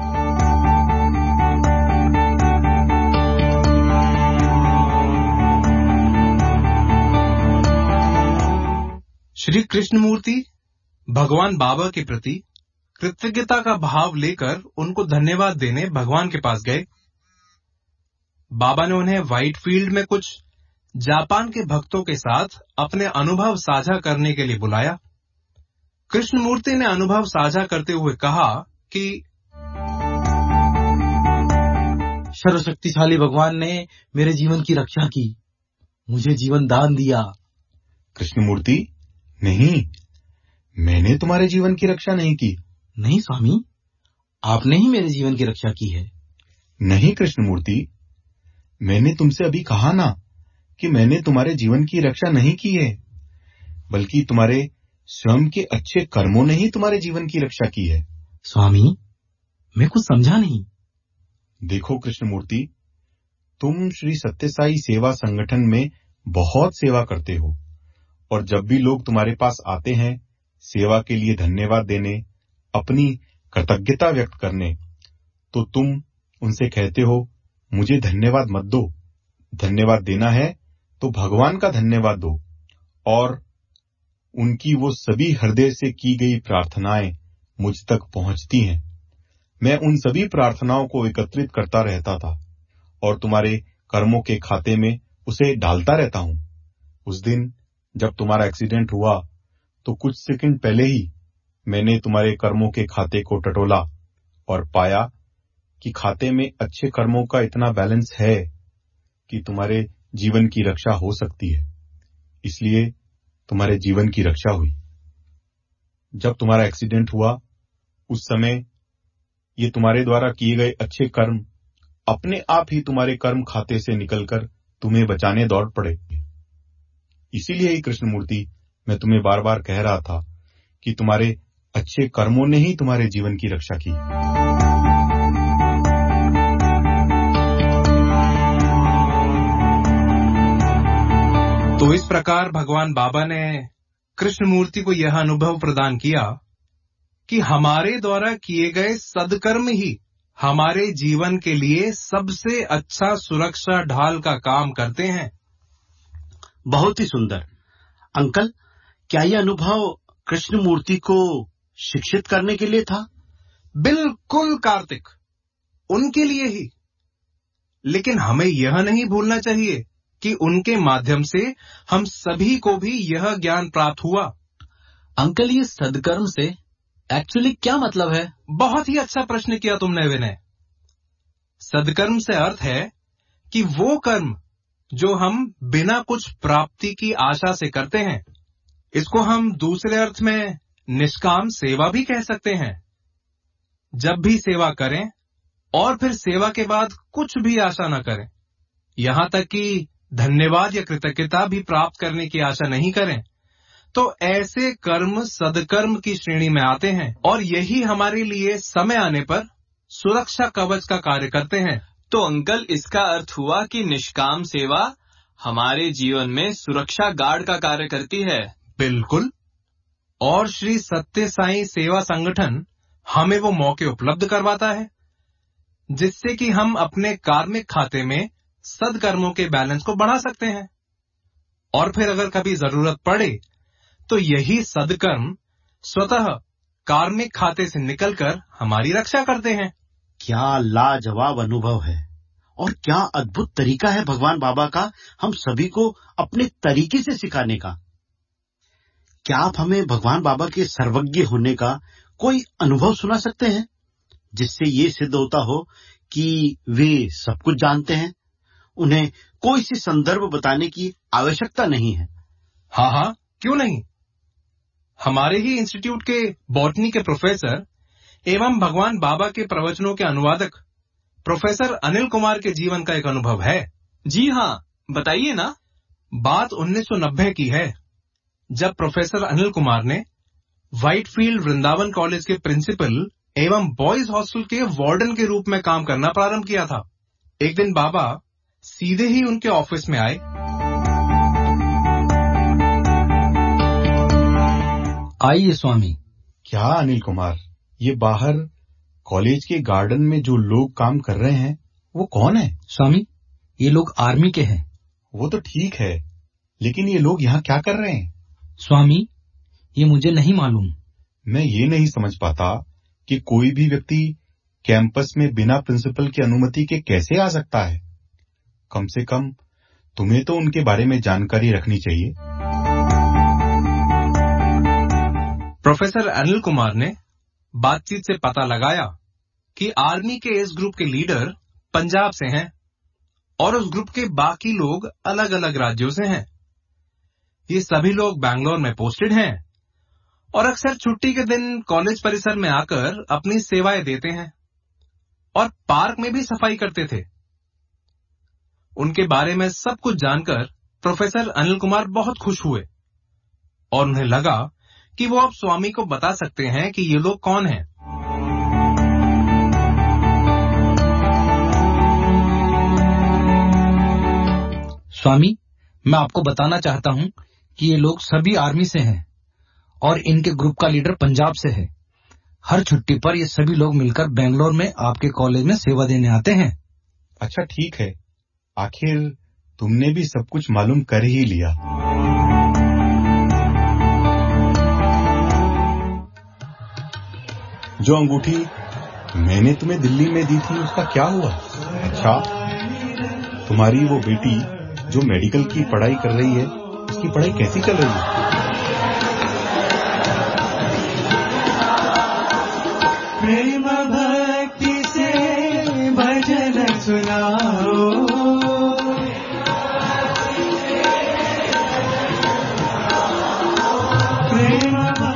श्री कृष्णमूर्ति भगवान बाबा के प्रति कृतज्ञता का भाव लेकर उनको धन्यवाद देने भगवान के पास गए। बाबा ने उन्हें व्हाइट फील्ड में कुछ जापान के भक्तों के साथ अपने अनुभव साझा करने के लिए बुलाया। कृष्णमूर्ति ने अनुभव साझा करते हुए कहा कि सर्वशक्तिशाली भगवान ने मेरे जीवन की रक्षा की, मुझे जीवन दान दिया। कृष्णमूर्ति, नहीं, मैंने तुम्हारे जीवन की रक्षा नहीं की। नहीं स्वामी, आपने ही मेरे जीवन की रक्षा की है। नहीं कृष्णमूर्ति, मैंने तुमसे अभी कहा ना कि मैंने तुम्हारे जीवन की रक्षा नहीं की है, बल्कि तुम्हारे स्वयं के अच्छे कर्मों ने ही तुम्हारे जीवन की रक्षा की है। स्वामी, मैं कुछ समझा नहीं। देखो कृष्णमूर्ति, तुम श्री सत्यसाई सेवा संगठन में बहुत सेवा करते हो, और जब भी लोग तुम्हारे पास आते हैं सेवा के लिए धन्यवाद देने, अपनी कृतज्ञता व्यक्त करने, तो तुम उनसे कहते हो मुझे धन्यवाद मत दो, धन्यवाद देना है तो भगवान का धन्यवाद दो। और उनकी वो सभी हृदय से की गई प्रार्थनाएं मुझ तक पहुंचती हैं। मैं उन सभी प्रार्थनाओं को एकत्रित करता रहता था और तुम्हारे कर्मों के खाते में उसे डालता रहता हूं। उस दिन जब तुम्हारा एक्सीडेंट हुआ तो कुछ सेकंड पहले ही मैंने तुम्हारे कर्मों के खाते को टटोला और पाया कि खाते में अच्छे कर्मों का इतना बैलेंस है कि तुम्हारे जीवन की रक्षा हो सकती है। इसलिए तुम्हारे जीवन की रक्षा हुई। जब तुम्हारा एक्सीडेंट हुआ उस समय ये तुम्हारे द्वारा किए गए अच्छे कर्म अपने आप ही तुम्हारे कर्म खाते से निकलकर तुम्हें बचाने दौड़ पड़े। इसीलिए ही कृष्णमूर्ति मैं तुम्हें बार बार कह रहा था कि तुम्हारे अच्छे कर्मों ने ही तुम्हारे जीवन की रक्षा की। तो इस प्रकार भगवान बाबा ने कृष्णमूर्ति को यह अनुभव प्रदान किया कि हमारे द्वारा किए गए सद्कर्म ही हमारे जीवन के लिए सबसे अच्छा सुरक्षा ढाल का काम करते हैं। बहुत ही सुंदर। अंकल, क्या यह अनुभव कृष्णमूर्ति को शिक्षित करने के लिए था? बिल्कुल कार्तिक, उनके लिए ही। लेकिन हमें यह नहीं भूलना चाहिए कि उनके माध्यम से हम सभी को भी यह ज्ञान प्राप्त हुआ। अंकल, ये सद्कर्म से एक्चुअली क्या मतलब है? बहुत ही अच्छा प्रश्न किया तुमने विनय। सद्कर्म से अर्थ है कि वो कर्म जो हम बिना कुछ प्राप्ति की आशा से करते हैं, इसको हम दूसरे अर्थ में निष्काम सेवा भी कह सकते हैं। जब भी सेवा करें और फिर सेवा के बाद कुछ भी आशा न करें, यहां तक कि धन्यवाद या कृतज्ञता भी प्राप्त करने की आशा नहीं करें, तो ऐसे कर्म सद्कर्म की श्रेणी में आते हैं और यही हमारे लिए समय आने पर सुरक्षा कवच का कार्य करते हैं। तो अंकल, इसका अर्थ हुआ कि निष्काम सेवा हमारे जीवन में सुरक्षा गार्ड का कार्य करती है। बिल्कुल। और श्री सत्य साई सेवा संगठन हमें वो मौके उपलब्ध करवाता है जिससे कि हम अपने कार्मिक खाते में सद्कर्मों के बैलेंस को बढ़ा सकते हैं, और फिर अगर कभी जरूरत पड़े तो यही सद्कर्म स्वतः कार्मिक खाते से निकलकर हमारी रक्षा करते हैं। क्या लाजवाब अनुभव है और क्या अद्भुत तरीका है भगवान बाबा का हम सभी को अपने तरीके से सिखाने का। क्या आप हमें भगवान बाबा के सर्वज्ञ होने का कोई अनुभव सुना सकते हैं जिससे ये सिद्ध होता हो कि वे सब कुछ जानते हैं, उन्हें कोई सी संदर्भ बताने की आवश्यकता नहीं है? हाँ हाँ, क्यों नहीं। हमारे ही इंस्टीट्यूट के बॉटनी के प्रोफेसर एवं भगवान बाबा के प्रवचनों के अनुवादक प्रोफेसर अनिल कुमार के जीवन का एक अनुभव है। जी हाँ, बताइए ना। बात उन्नीस सौ नब्बे की है, जब प्रोफेसर अनिल कुमार ने व्हाइटफील्ड वृंदावन कॉलेज के प्रिंसिपल एवं बॉयज हॉस्टल के वार्डन के रूप में काम करना प्रारंभ किया था। एक दिन बाबा सीधे ही उनके ऑफिस में आए। आइए स्वामी। क्या अनिल कुमार, ये बाहर कॉलेज के गार्डन में जो लोग काम कर रहे हैं वो कौन है? स्वामी, ये लोग आर्मी के हैं। वो तो ठीक है, लेकिन ये लोग यहाँ क्या कर रहे हैं? स्वामी, ये मुझे नहीं मालूम। मैं ये नहीं समझ पाता कि कोई भी व्यक्ति कैंपस में बिना प्रिंसिपल की अनुमति के कैसे आ सकता है। कम से कम तुम्हें तो उनके बारे में जानकारी रखनी चाहिए। प्रोफेसर अनिल कुमार ने बातचीत से पता लगाया कि आर्मी के इस ग्रुप के लीडर पंजाब से हैं और उस ग्रुप के बाकी लोग अलग अलग राज्यों से हैं। ये सभी लोग बैंगलोर में पोस्टेड हैं और अक्सर छुट्टी के दिन कॉलेज परिसर में आकर अपनी सेवाएं देते हैं और पार्क में भी सफाई करते थे। उनके बारे में सब कुछ जानकर प्रोफेसर अनिल कुमार बहुत खुश हुए और उन्हें लगा कि वो अब स्वामी को बता सकते हैं कि ये लोग कौन हैं। स्वामी, मैं आपको बताना चाहता हूं कि ये लोग सभी आर्मी से हैं और इनके ग्रुप का लीडर पंजाब से है। हर छुट्टी पर ये सभी लोग मिलकर बेंगलोर में आपके कॉलेज में सेवा देने आते हैं। अच्छा ठीक है, आखिर तुमने भी सब कुछ मालूम कर ही लिया। जो अंगूठी मैंने तुम्हें दिल्ली में दी थी उसका क्या हुआ? अच्छा, तुम्हारी वो बेटी जो मेडिकल की पढ़ाई कर रही है, उसकी पढ़ाई कैसी चल रही है? प्रेम भक्ति से भजन सुनाओ, प्रेम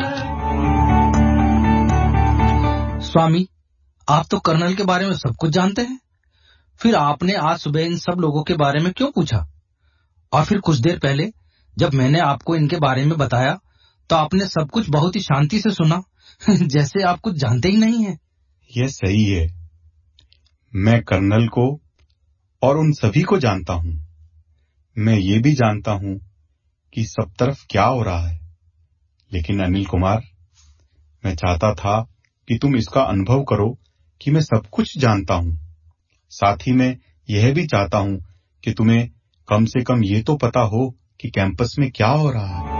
स्वामी, आप तो कर्नल के बारे में सब कुछ जानते हैं, फिर आपने आज सुबह इन सब लोगों के बारे में क्यों पूछा? और फिर कुछ देर पहले जब मैंने आपको इनके बारे में बताया तो आपने सब कुछ बहुत ही शांति से सुना, जैसे आप कुछ जानते ही नहीं हैं। यह सही है, मैं कर्नल को और उन सभी को जानता हूं। मैं ये भी जानता हूं कि सब तरफ क्या हो रहा है। लेकिन अनिल कुमार, मैं चाहता था कि तुम इसका अनुभव करो कि मैं सब कुछ जानता हूं। साथ ही मैं यह भी चाहता हूं कि तुम्हें कम से कम ये तो पता हो कि कैंपस में क्या हो रहा है।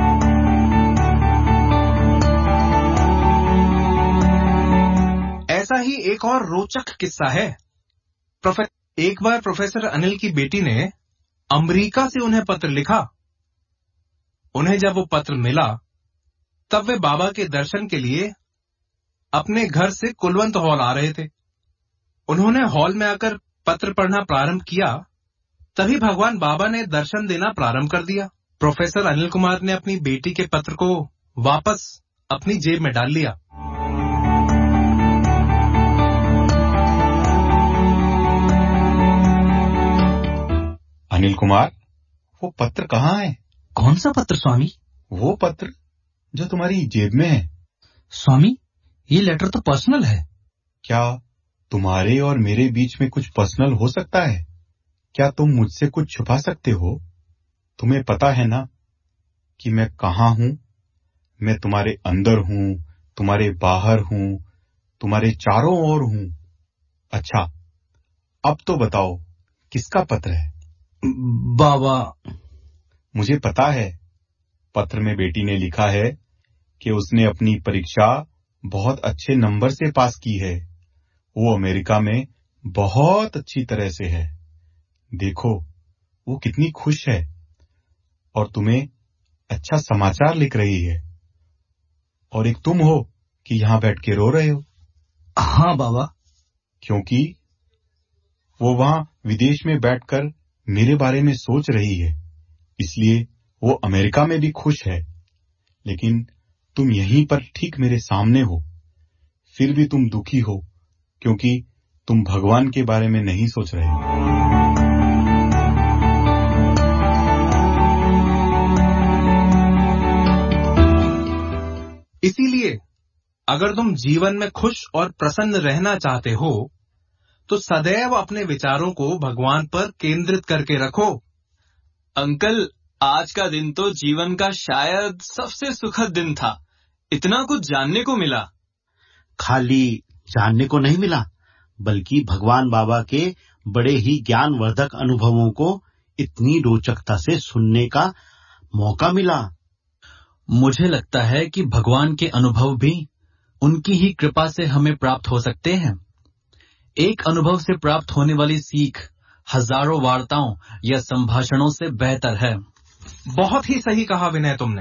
ऐसा ही एक और रोचक किस्सा है। प्रोफेसर एक बार प्रोफेसर अनिल की बेटी ने अमेरिका से उन्हें पत्र लिखा। उन्हें जब वो पत्र मिला तब वे बाबा के दर्शन के लिए अपने घर से कुलवंत हॉल आ रहे थे। उन्होंने हॉल में आकर पत्र पढ़ना प्रारंभ किया, तभी भगवान बाबा ने दर्शन देना प्रारंभ कर दिया। प्रोफेसर अनिल कुमार ने अपनी बेटी के पत्र को वापस अपनी जेब में डाल लिया। अनिल कुमार, वो पत्र कहाँ है? कौन सा पत्र स्वामी? वो पत्र जो तुम्हारी जेब में है। स्वामी, ये लेटर तो पर्सनल है। क्या तुम्हारे और मेरे बीच में कुछ पर्सनल हो सकता है? क्या तुम मुझसे कुछ छुपा सकते हो? तुम्हें पता है ना कि मैं कहाँ हूं? मैं तुम्हारे अंदर हूं, तुम्हारे बाहर हूं, तुम्हारे चारों ओर हूं। अच्छा, अब तो बताओ किसका पत्र है? बाबा, मुझे पता है। पत्र में बेटी ने लिखा है कि उसने अपनी परीक्षा बहुत अच्छे नंबर से पास की है। वो अमेरिका में बहुत अच्छी तरह से है। देखो, वो कितनी खुश है और तुम्हें अच्छा समाचार लिख रही है। और एक तुम हो कि यहां बैठ के रो रहे हो। हाँ बाबा। क्योंकि वो वहां विदेश में बैठकर मेरे बारे में सोच रही है, इसलिए वो अमेरिका में भी खुश है। लेकिन तुम यहीं पर ठीक मेरे सामने हो, फिर भी तुम दुखी हो क्योंकि तुम भगवान के बारे में नहीं सोच रहे। इसीलिए अगर तुम जीवन में खुश और प्रसन्न रहना चाहते हो तो सदैव अपने विचारों को भगवान पर केंद्रित करके रखो। अंकल, आज का दिन तो जीवन का शायद सबसे सुखद दिन था। इतना कुछ जानने को मिला। खाली जानने को नहीं मिला, बल्कि भगवान बाबा के बड़े ही ज्ञानवर्धक अनुभवों को इतनी रोचकता से सुनने का मौका मिला। मुझे लगता है कि भगवान के अनुभव भी उनकी ही कृपा से हमें प्राप्त हो सकते हैं। एक अनुभव से प्राप्त होने वाली सीख हजारों वार्ताओं या संभाषणों से बेहतर है। बहुत ही सही कहा विनय तुमने।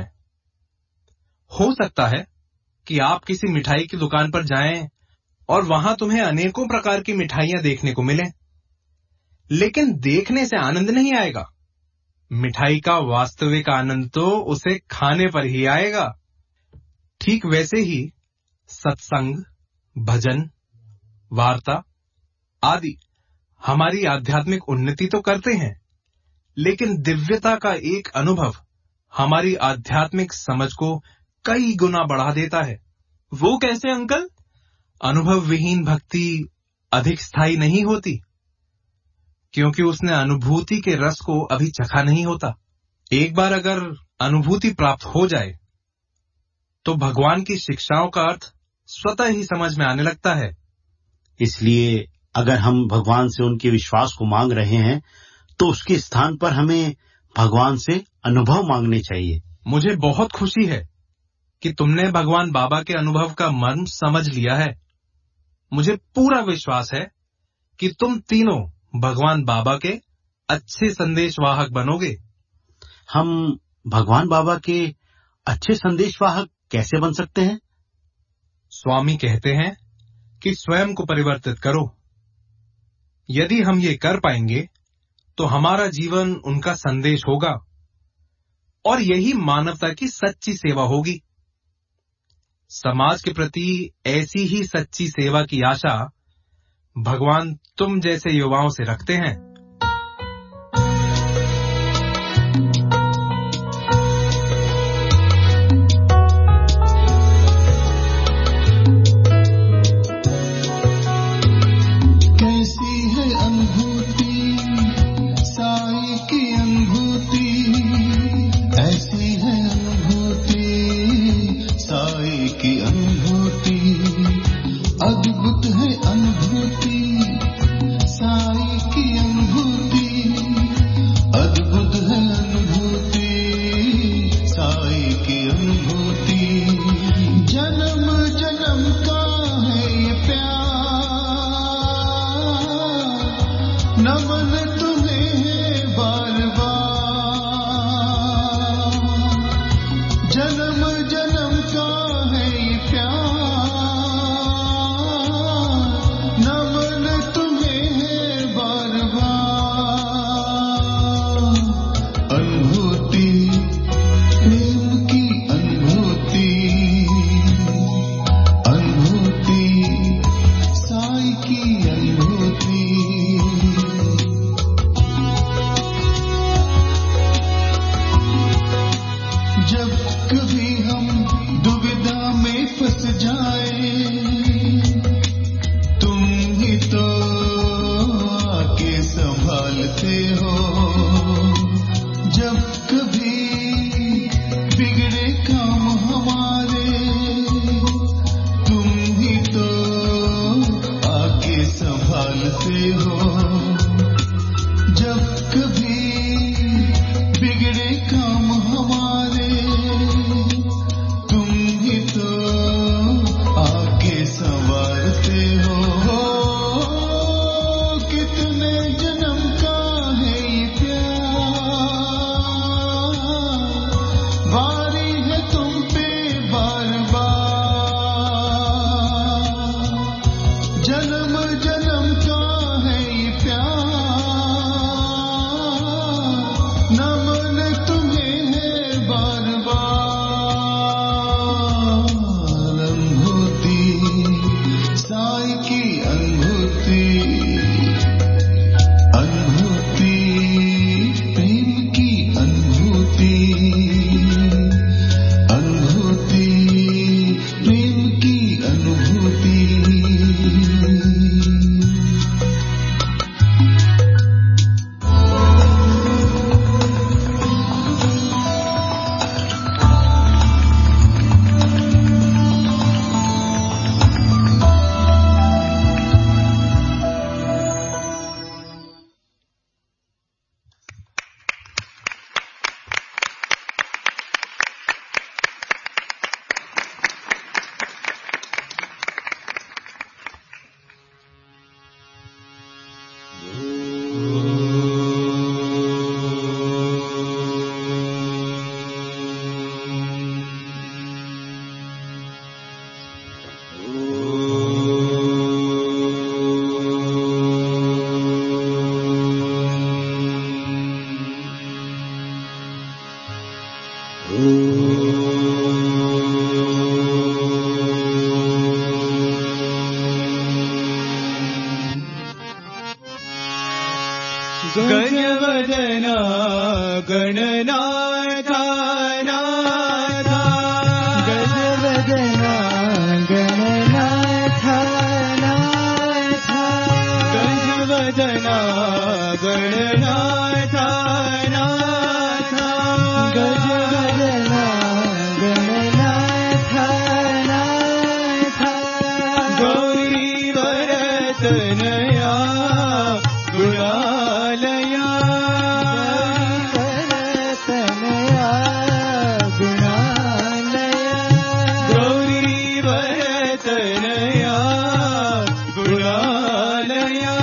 हो सकता है कि आप किसी मिठाई की दुकान पर जाएं और वहां तुम्हें अनेकों प्रकार की मिठाइयां देखने को मिलें, लेकिन देखने से आनंद नहीं आएगा। मिठाई का वास्तविक आनंद तो उसे खाने पर ही आएगा। ठीक वैसे ही सत्संग, भजन, वार्ता आदि हमारी आध्यात्मिक उन्नति तो करते हैं, लेकिन दिव्यता का एक अनुभव हमारी आध्यात्मिक समझ को कई गुना बढ़ा देता है। वो कैसे अंकल? अनुभव विहीन भक्ति अधिक स्थायी नहीं होती, क्योंकि उसने अनुभूति के रस को अभी चखा नहीं होता। एक बार अगर अनुभूति प्राप्त हो जाए तो भगवान की शिक्षाओं का अर्थ स्वतः ही समझ में आने लगता है। इसलिए अगर हम भगवान से उनके विश्वास को मांग रहे हैं तो उसके स्थान पर हमें भगवान से अनुभव मांगने चाहिए। मुझे बहुत खुशी है कि तुमने भगवान बाबा के अनुभव का मर्म समझ लिया है। मुझे पूरा विश्वास है कि तुम तीनों भगवान बाबा के अच्छे संदेशवाहक बनोगे। हम भगवान बाबा के अच्छे संदेशवाहक कैसे बन सकते हैं? स्वामी कहते हैं कि स्वयं को परिवर्तित करो। यदि हम ये कर पाएंगे तो हमारा जीवन उनका संदेश होगा और यही मानवता की सच्ची सेवा होगी। समाज के प्रति ऐसी ही सच्ची सेवा की आशा भगवान तुम जैसे युवाओं से रखते हैं। कैसी है अनुभूति साई की अनुभूति, ऐसी है अनुभूति साई की अनुभूति, अद्भुत है अनुभूति साई की अनुभूति। गजवदना गणनाथा नाथा गजवदना गणनाथा नाथा गजवदना गणनाथा नाथा गजवदना गणनाथा नाथा गौरी वरतनया गुणालया वरतनया गुणालया गौरी वरतनया गुणालया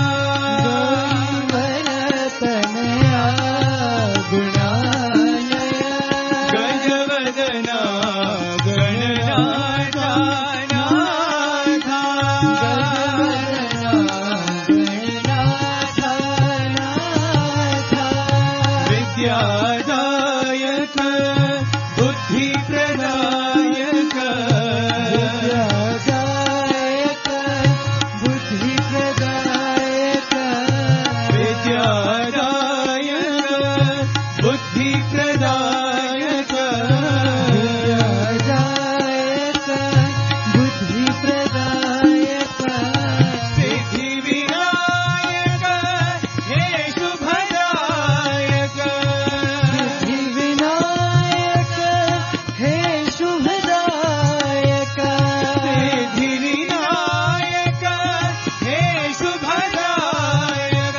वरतनया गुणालया गजवदना गणनाथा नाथा विद्यादायक बुद्धिप्रदायक विद्यादायक बुद्धिप्रदायक विद्यादायक बुद्धिप्रदायक विद्यादायक बुद्धिप्रदायक सिद्धिविनायक हे शुभदायक सिद्धिविनायक हे शुभदायक सिद्धिविनायक हे शुभदायक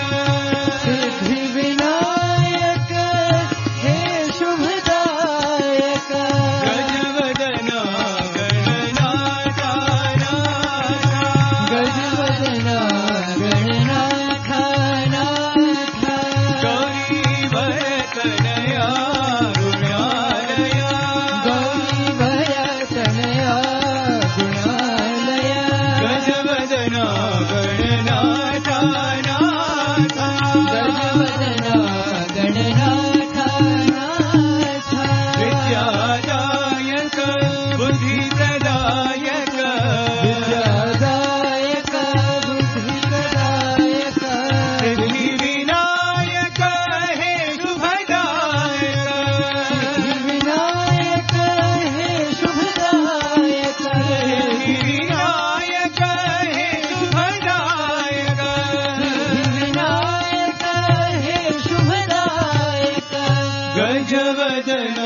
सिद्धिविनायक हे शुभदायक गजवदना गणनाथा नाथा गजवदना गणनाथा नाथा गौरी वरतनया गुणालया गौरी वरतनया गुणालया गजवदना गणनाथा नाथा गजवदना गणनाथा नाथा विद्यादायक बुद्धिप्रदायक विद्यादायक बुद्धिप्रदायक सिद्धिविनायक हे शुभदायक सिद्धिविनायक हे शुभदायक सिद्धिविनायक हे शुभदायक सिद्धिविनायक हे शुभदायक गजवदना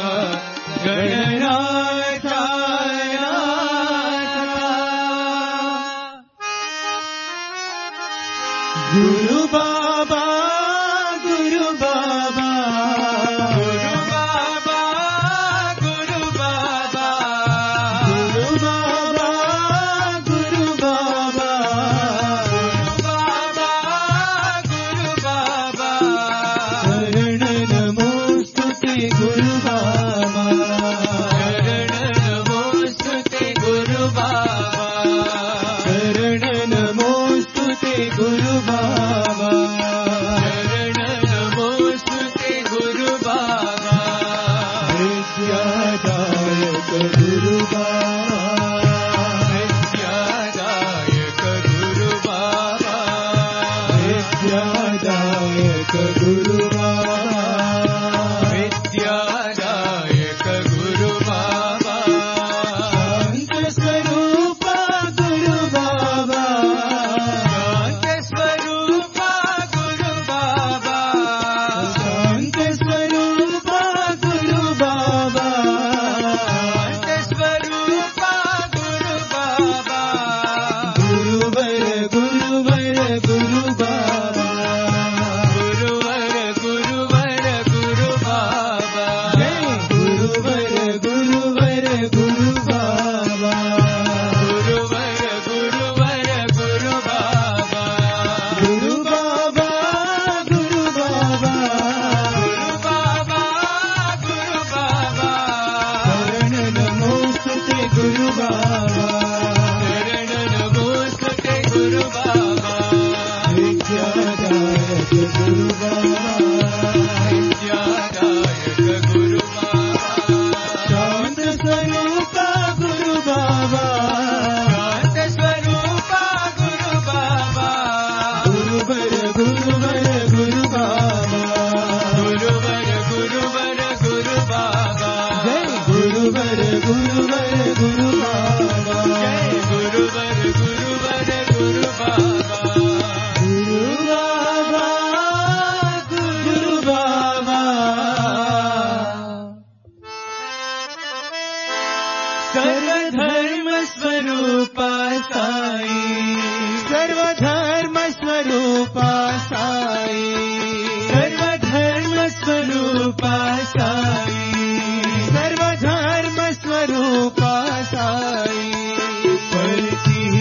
गणनाथा नाथा गुरु बाबा गुरु बाबा गुरु बाबा गुरु बाबा गुरु बाबा गुरु बाबा गुरु बाबा शरण नमोस्तुते गुरु बाबा शरण नमोस्तुते गुरु बाबा शरण नमोस्तुते गुरु बाबा शरण नमोस्तुते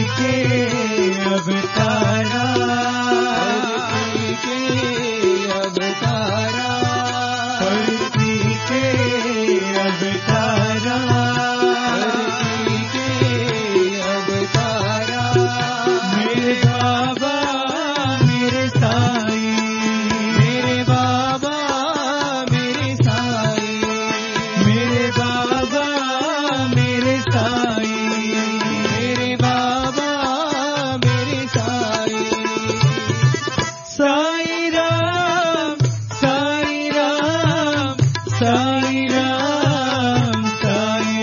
के अवतारा धरती के अवतारा धरती के अवतारा धरती के अवतारा मेरे बाबा मेरे साईं मेरे बाबा मेरे साईं मेरे बाबा मेरे साईं मेरे बाबा मेरे साईं साईं राम साईं राम साईं राम साईं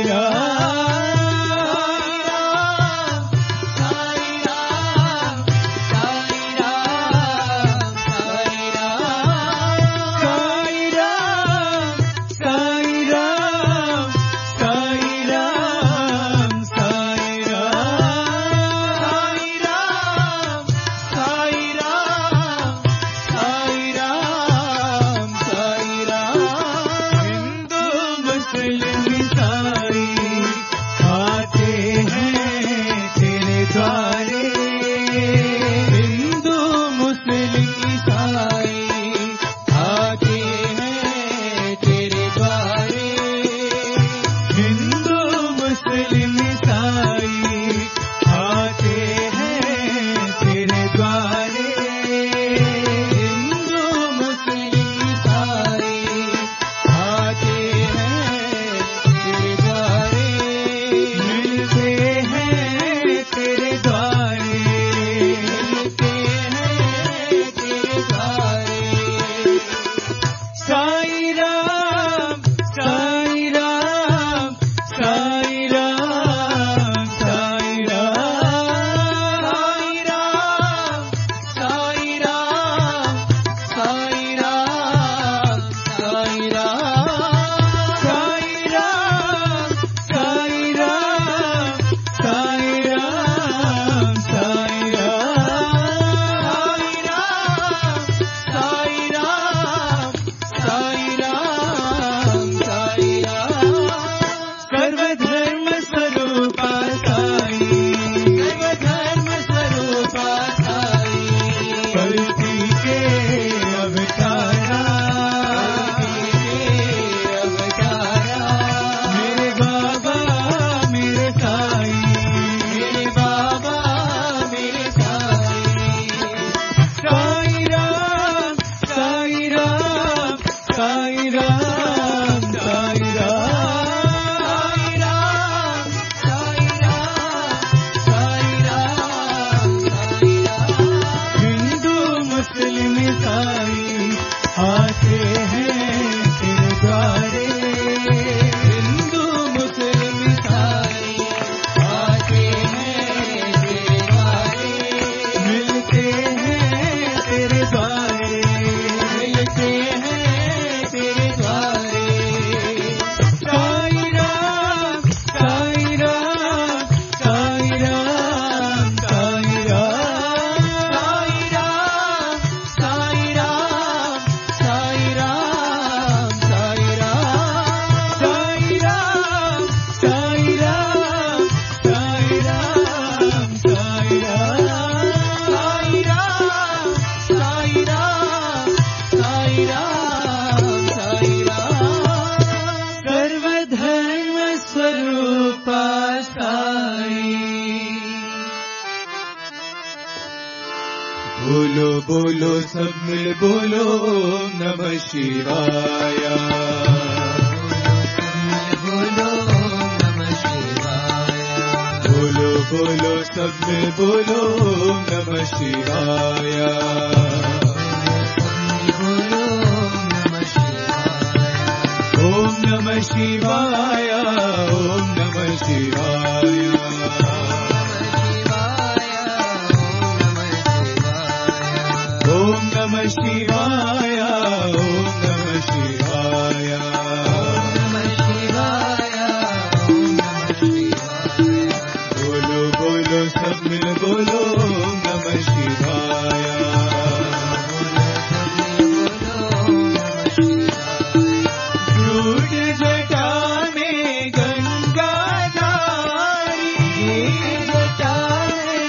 राम साईं राम साईं राम साईं राम साईं राम साईं राम साईं राम साईं राम साईं राम साईं राम साईं राम हिंदू मुस्लिम ईसाई आते हैं तेरे द्वारे हिंदू मुस्लिम ईसाई आते हैं तेरे द्वारे हिंदू मुस्लिम ईसाई आते हैं तेरे द्वारे हिंदू मुस्लिम ईसाई आते हैं तेरे द्वारे मिलते हैं तेरे द्वारे मिलते हैं तेरे द्वारे साईं राम साईं राम साईं राम साईं राम साईं राम साईं राम साईं राम साईं राम साईं राम साईं राम साईं राम साईं राम साईं राम सर्वधर्म स्वरूपा साईं सर्वधर्म स्वरूपा साईं कल्कि के अवतारा कल्कि के अवतारा मेरे बाबा मेरे साईं मेरे बाबा मेरे साईं साईं राम साईं राम साईं राम साईं राम साईं राम साईं राम साईं राम हिंदू मुस्लिम ईसाई आते हैं तेरे द्वारे हिंदू मुस्लिम ईसाई आते हैं तेरे द्वारे मिलते हैं तेरे द्वारे मिलते हैं तेरे द्वारे साईं राम साईं राम साईं राम साईं राम साईं राम साईं राम साईं राम साईं राम साईं राम साईं राम साईं राम साईं राम साईं राम साईं राम सर्वधर्म स्वरूपा साईं बोलो बोलो सब मिल बोलो ओम नमः शिवाय बोलो ओम नमः शिवाय बोलो बोलो सब मिल बोलो ओम नमः शिवाय बोलो ओम नमः शिवाय ओम नमः शिवाय ओम नमः शिवाय ओम नमः शिवाय बोलो बोलो सब मिल बोलो ओम नमः शिवाय झूठ जटा में गंगा धारी जटा में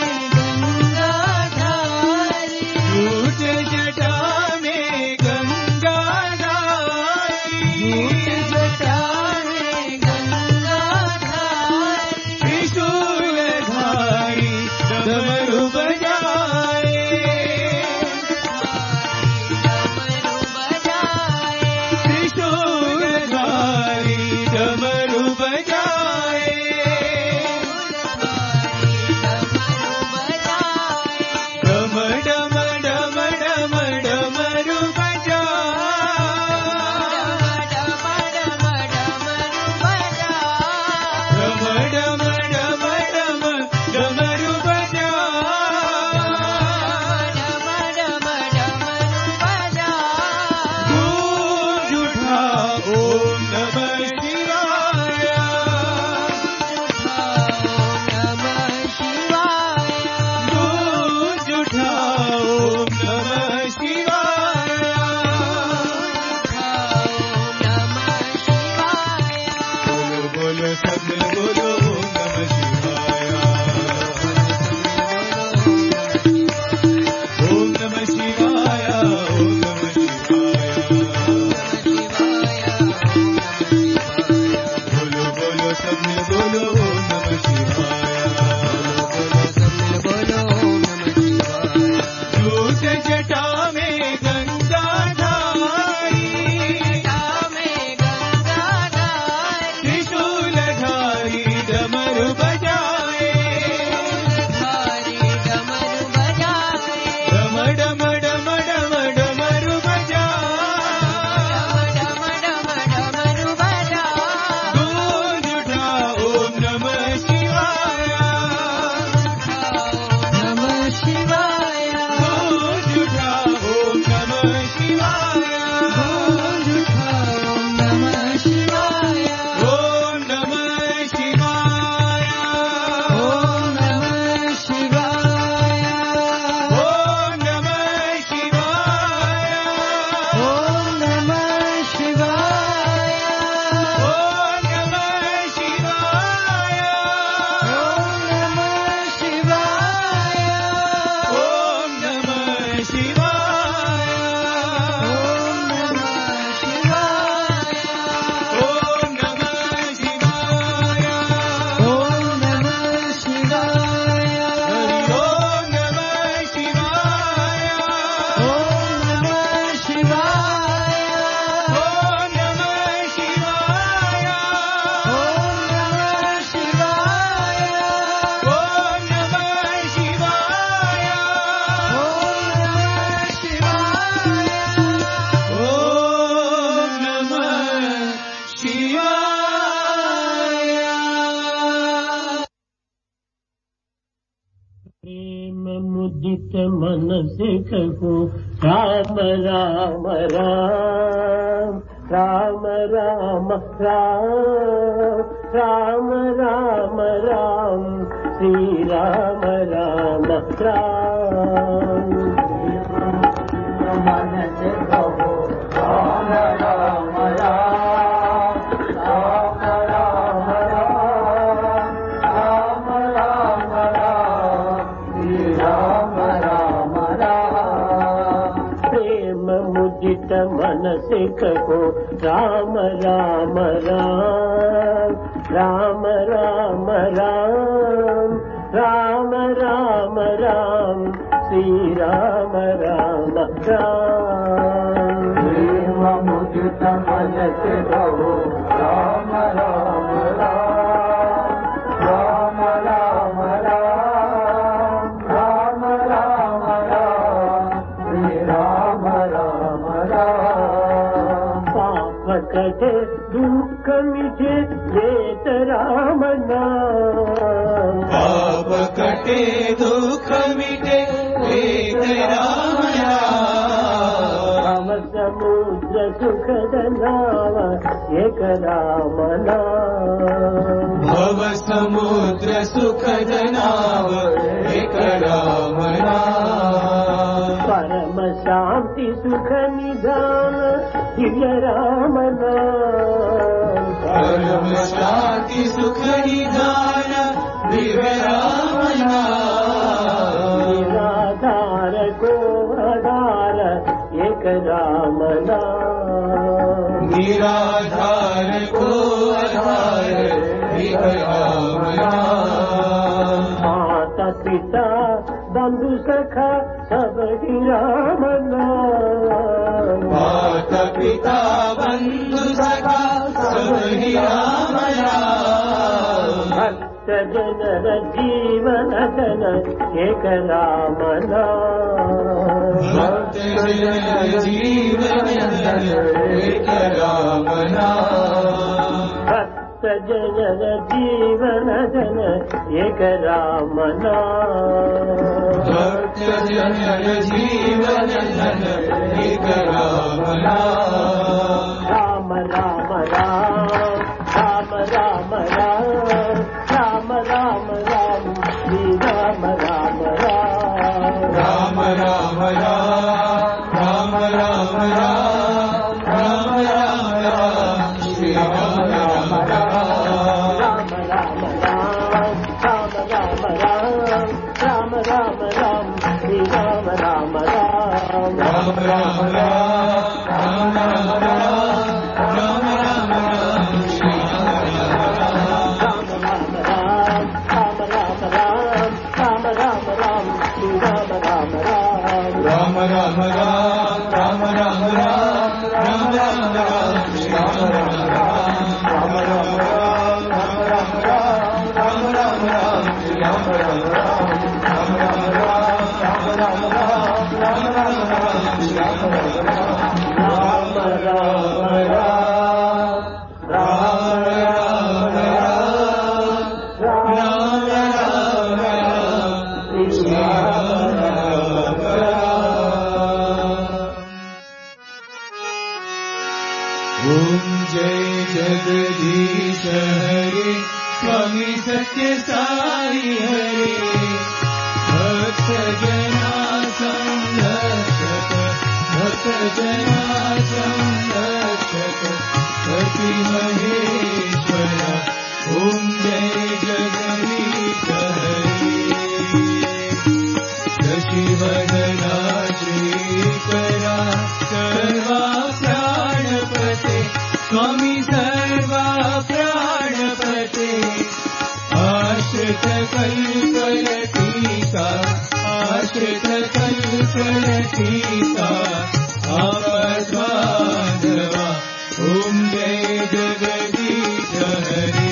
प्रेम मुदित मन से कहो राम राम राम राम राम राम राम राम राम श्री राम राम राम मन से कहो राम राम राम राम राम राम राम राम श्री राम राम राम प्रेम मुदित मन से कहो राम राम राम राम राम राम राम राम राम श्री राम राम राम प्रेम मुदित मन से कहो राम राम राम राम राम राम राम राम श्री राम राम राम पाप कटे दुख मिटे वेद राम नाम पाप कटे दुख मिटे वेद राम नाम समुद्र सुखद नाव एक राम नाम भव समुद्र सुखद नाव एक राम नाम परम शांति सुख निधान दिव्य राम नाम परम शांति सुख निधान दिव्य राम नाम निराधार को आधार एक राम नाम निराधार को आधार एक राम नाम माता पिता बंधु सखा सब ही राम नाम माता पिता बंधु सखा सब ही राम नाम भक्त जनर जीवन धन एक राम नाम भक्त जनर जीवन धन एक राम नाम भक्त जनर जीवन धन एक राम नाम भक्त जनर जीवन धन एक राम नाम राम राम राम राम राम राम राम राम राम श्री राम राम राम राम राम राम राम राम राम राम राम राम श्री राम राम राम राम राम राम राम राम राम राम राम श्री राम राम राम राम राम राम राम राम राम राम राम श्री राम राम राम राम राम राम राम राम राम श्री राम राम राम राम राम राम राम राम राम श्री राम राम राम राम राम राम राम राम राम राम राम श्री राम राम राम राम राम राम जगदीश हरे स्वामी सत्य साई हरे भक्त जना संरक्षक भक्त जना संरक्षक पति महेश्वर ओम जय जगदीश हरे शशिवदना श्रीकरा सर्वा प्राणपते स्वामी सर्वा प्राणपते आश्रित कल्पलतिका आश्रित कल्पलतिका आपद्बांधवा ओम जय जगदीश हरे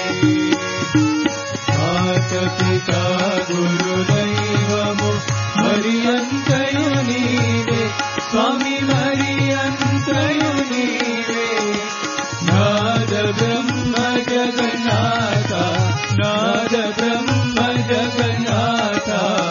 माता पिता गुरुदैवमो मरियन्तयो नीवे स्वामी मरियन्तयो नीवे नाद ब्रह्म जगन्नाथ नाद ब्रह्म जगन्नाथ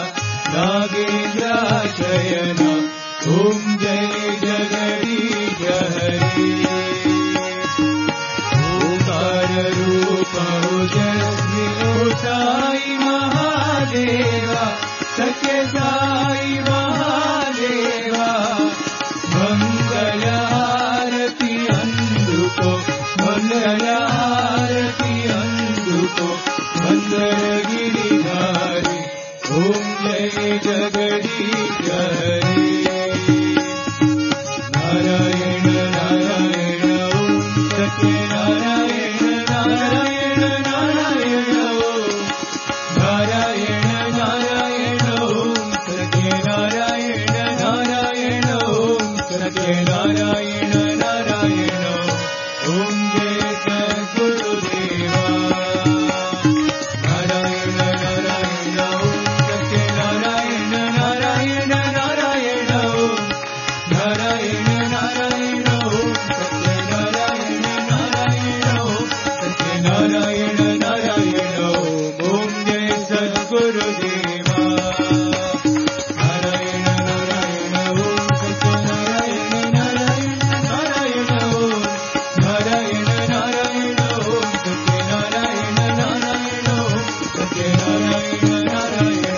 सद्गुरुदेवा नारायण नारायण ओम सत्यनारायण नारायण नारायण ओम नारायण नारायण ओम सत्यनारायण नारायण ओम सत्यनारायण नारायण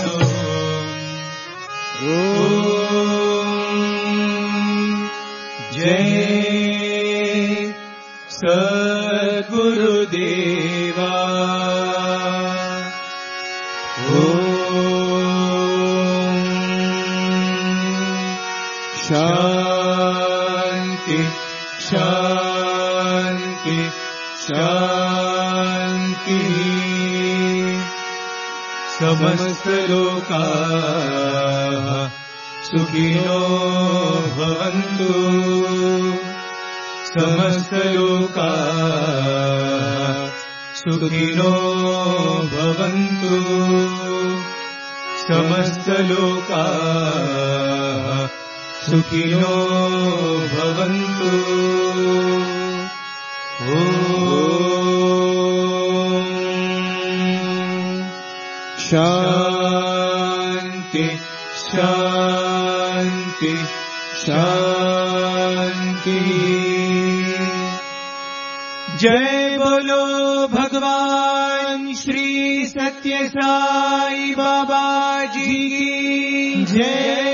ओम जय सद्गुरुदेवा शांति शांति शांति समस्त लोकाः सुखिनो भवन्तु समस्त लोकाः सुखिनो भवन्तु समस्त लोकाः सुखिनो भवन्तु ॐ शान्ति शान्ति शान्ति जय बोलो भगवान श्री सत्य साई बाबा जी की जय।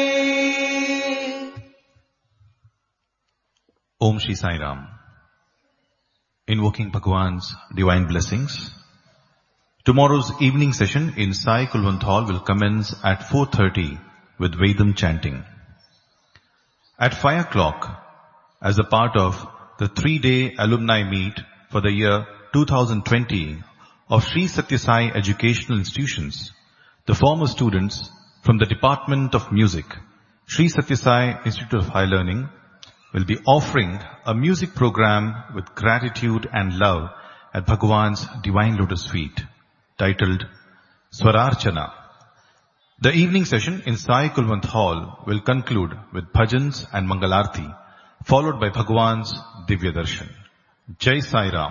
Om Shri Sai Ram. Invoking Bhagwan's divine blessings. Tomorrow's evening session in Sai Kulwant Hall will commence at four thirty with Vedam chanting. At five o'clock, as a part of the three-day alumni meet for the year two thousand twenty of Sri Satya Sai Educational Institutions, the former students from the Department of Music, Sri Satya Sai Institute of High Learning, will be offering a music program with gratitude and love at Bhagwan's Divine Lotus Feet, titled Swararchana. The evening session in Sai Kulwant Hall will conclude with bhajans and Mangalarti, followed by Bhagwan's Divya Darshan. Jai Sai Ram.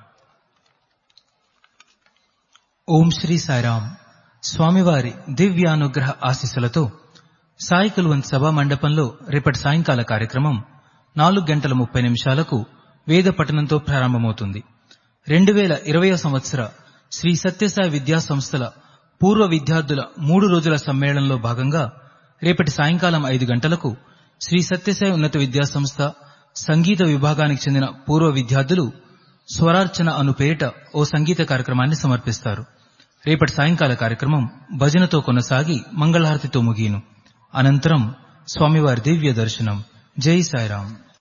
ఓం శ్రీ సాయిరామ్. స్వామివారి దివ్యానుగ్రహ ఆశీస్సులతో సాయి కుల్వంత్ సభా మండపంలో రేపటి సాయంకాల కార్యక్రమం నాలుగు గంటల ముప్పై నిమిషాలకు వేద పఠనంతో ప్రారంభమవుతుంది. రెండు వేల ఇరవయో సంవత్సర శ్రీ సత్యసాయి విద్యా సంస్థల పూర్వ విద్యార్థుల మూడు రోజుల సమ్మేళనంలో భాగంగా రేపటి సాయంకాలం ఐదు గంటలకు శ్రీ సత్యసాయి ఉన్నత విద్యా సంస్థ సంగీత విభాగానికి చెందిన పూర్వ విద్యార్థులు స్వరార్చన అను పేరిట ఓ సంగీత కార్యక్రమాన్ని సమర్పిస్తారు. రేపటి సాయంకాల కార్యక్రమం భజనతో కొనసాగి మంగళహారతితో ముగియను. అనంతరం స్వామివారి దివ్య దర్శనం. జై సాయిరాం.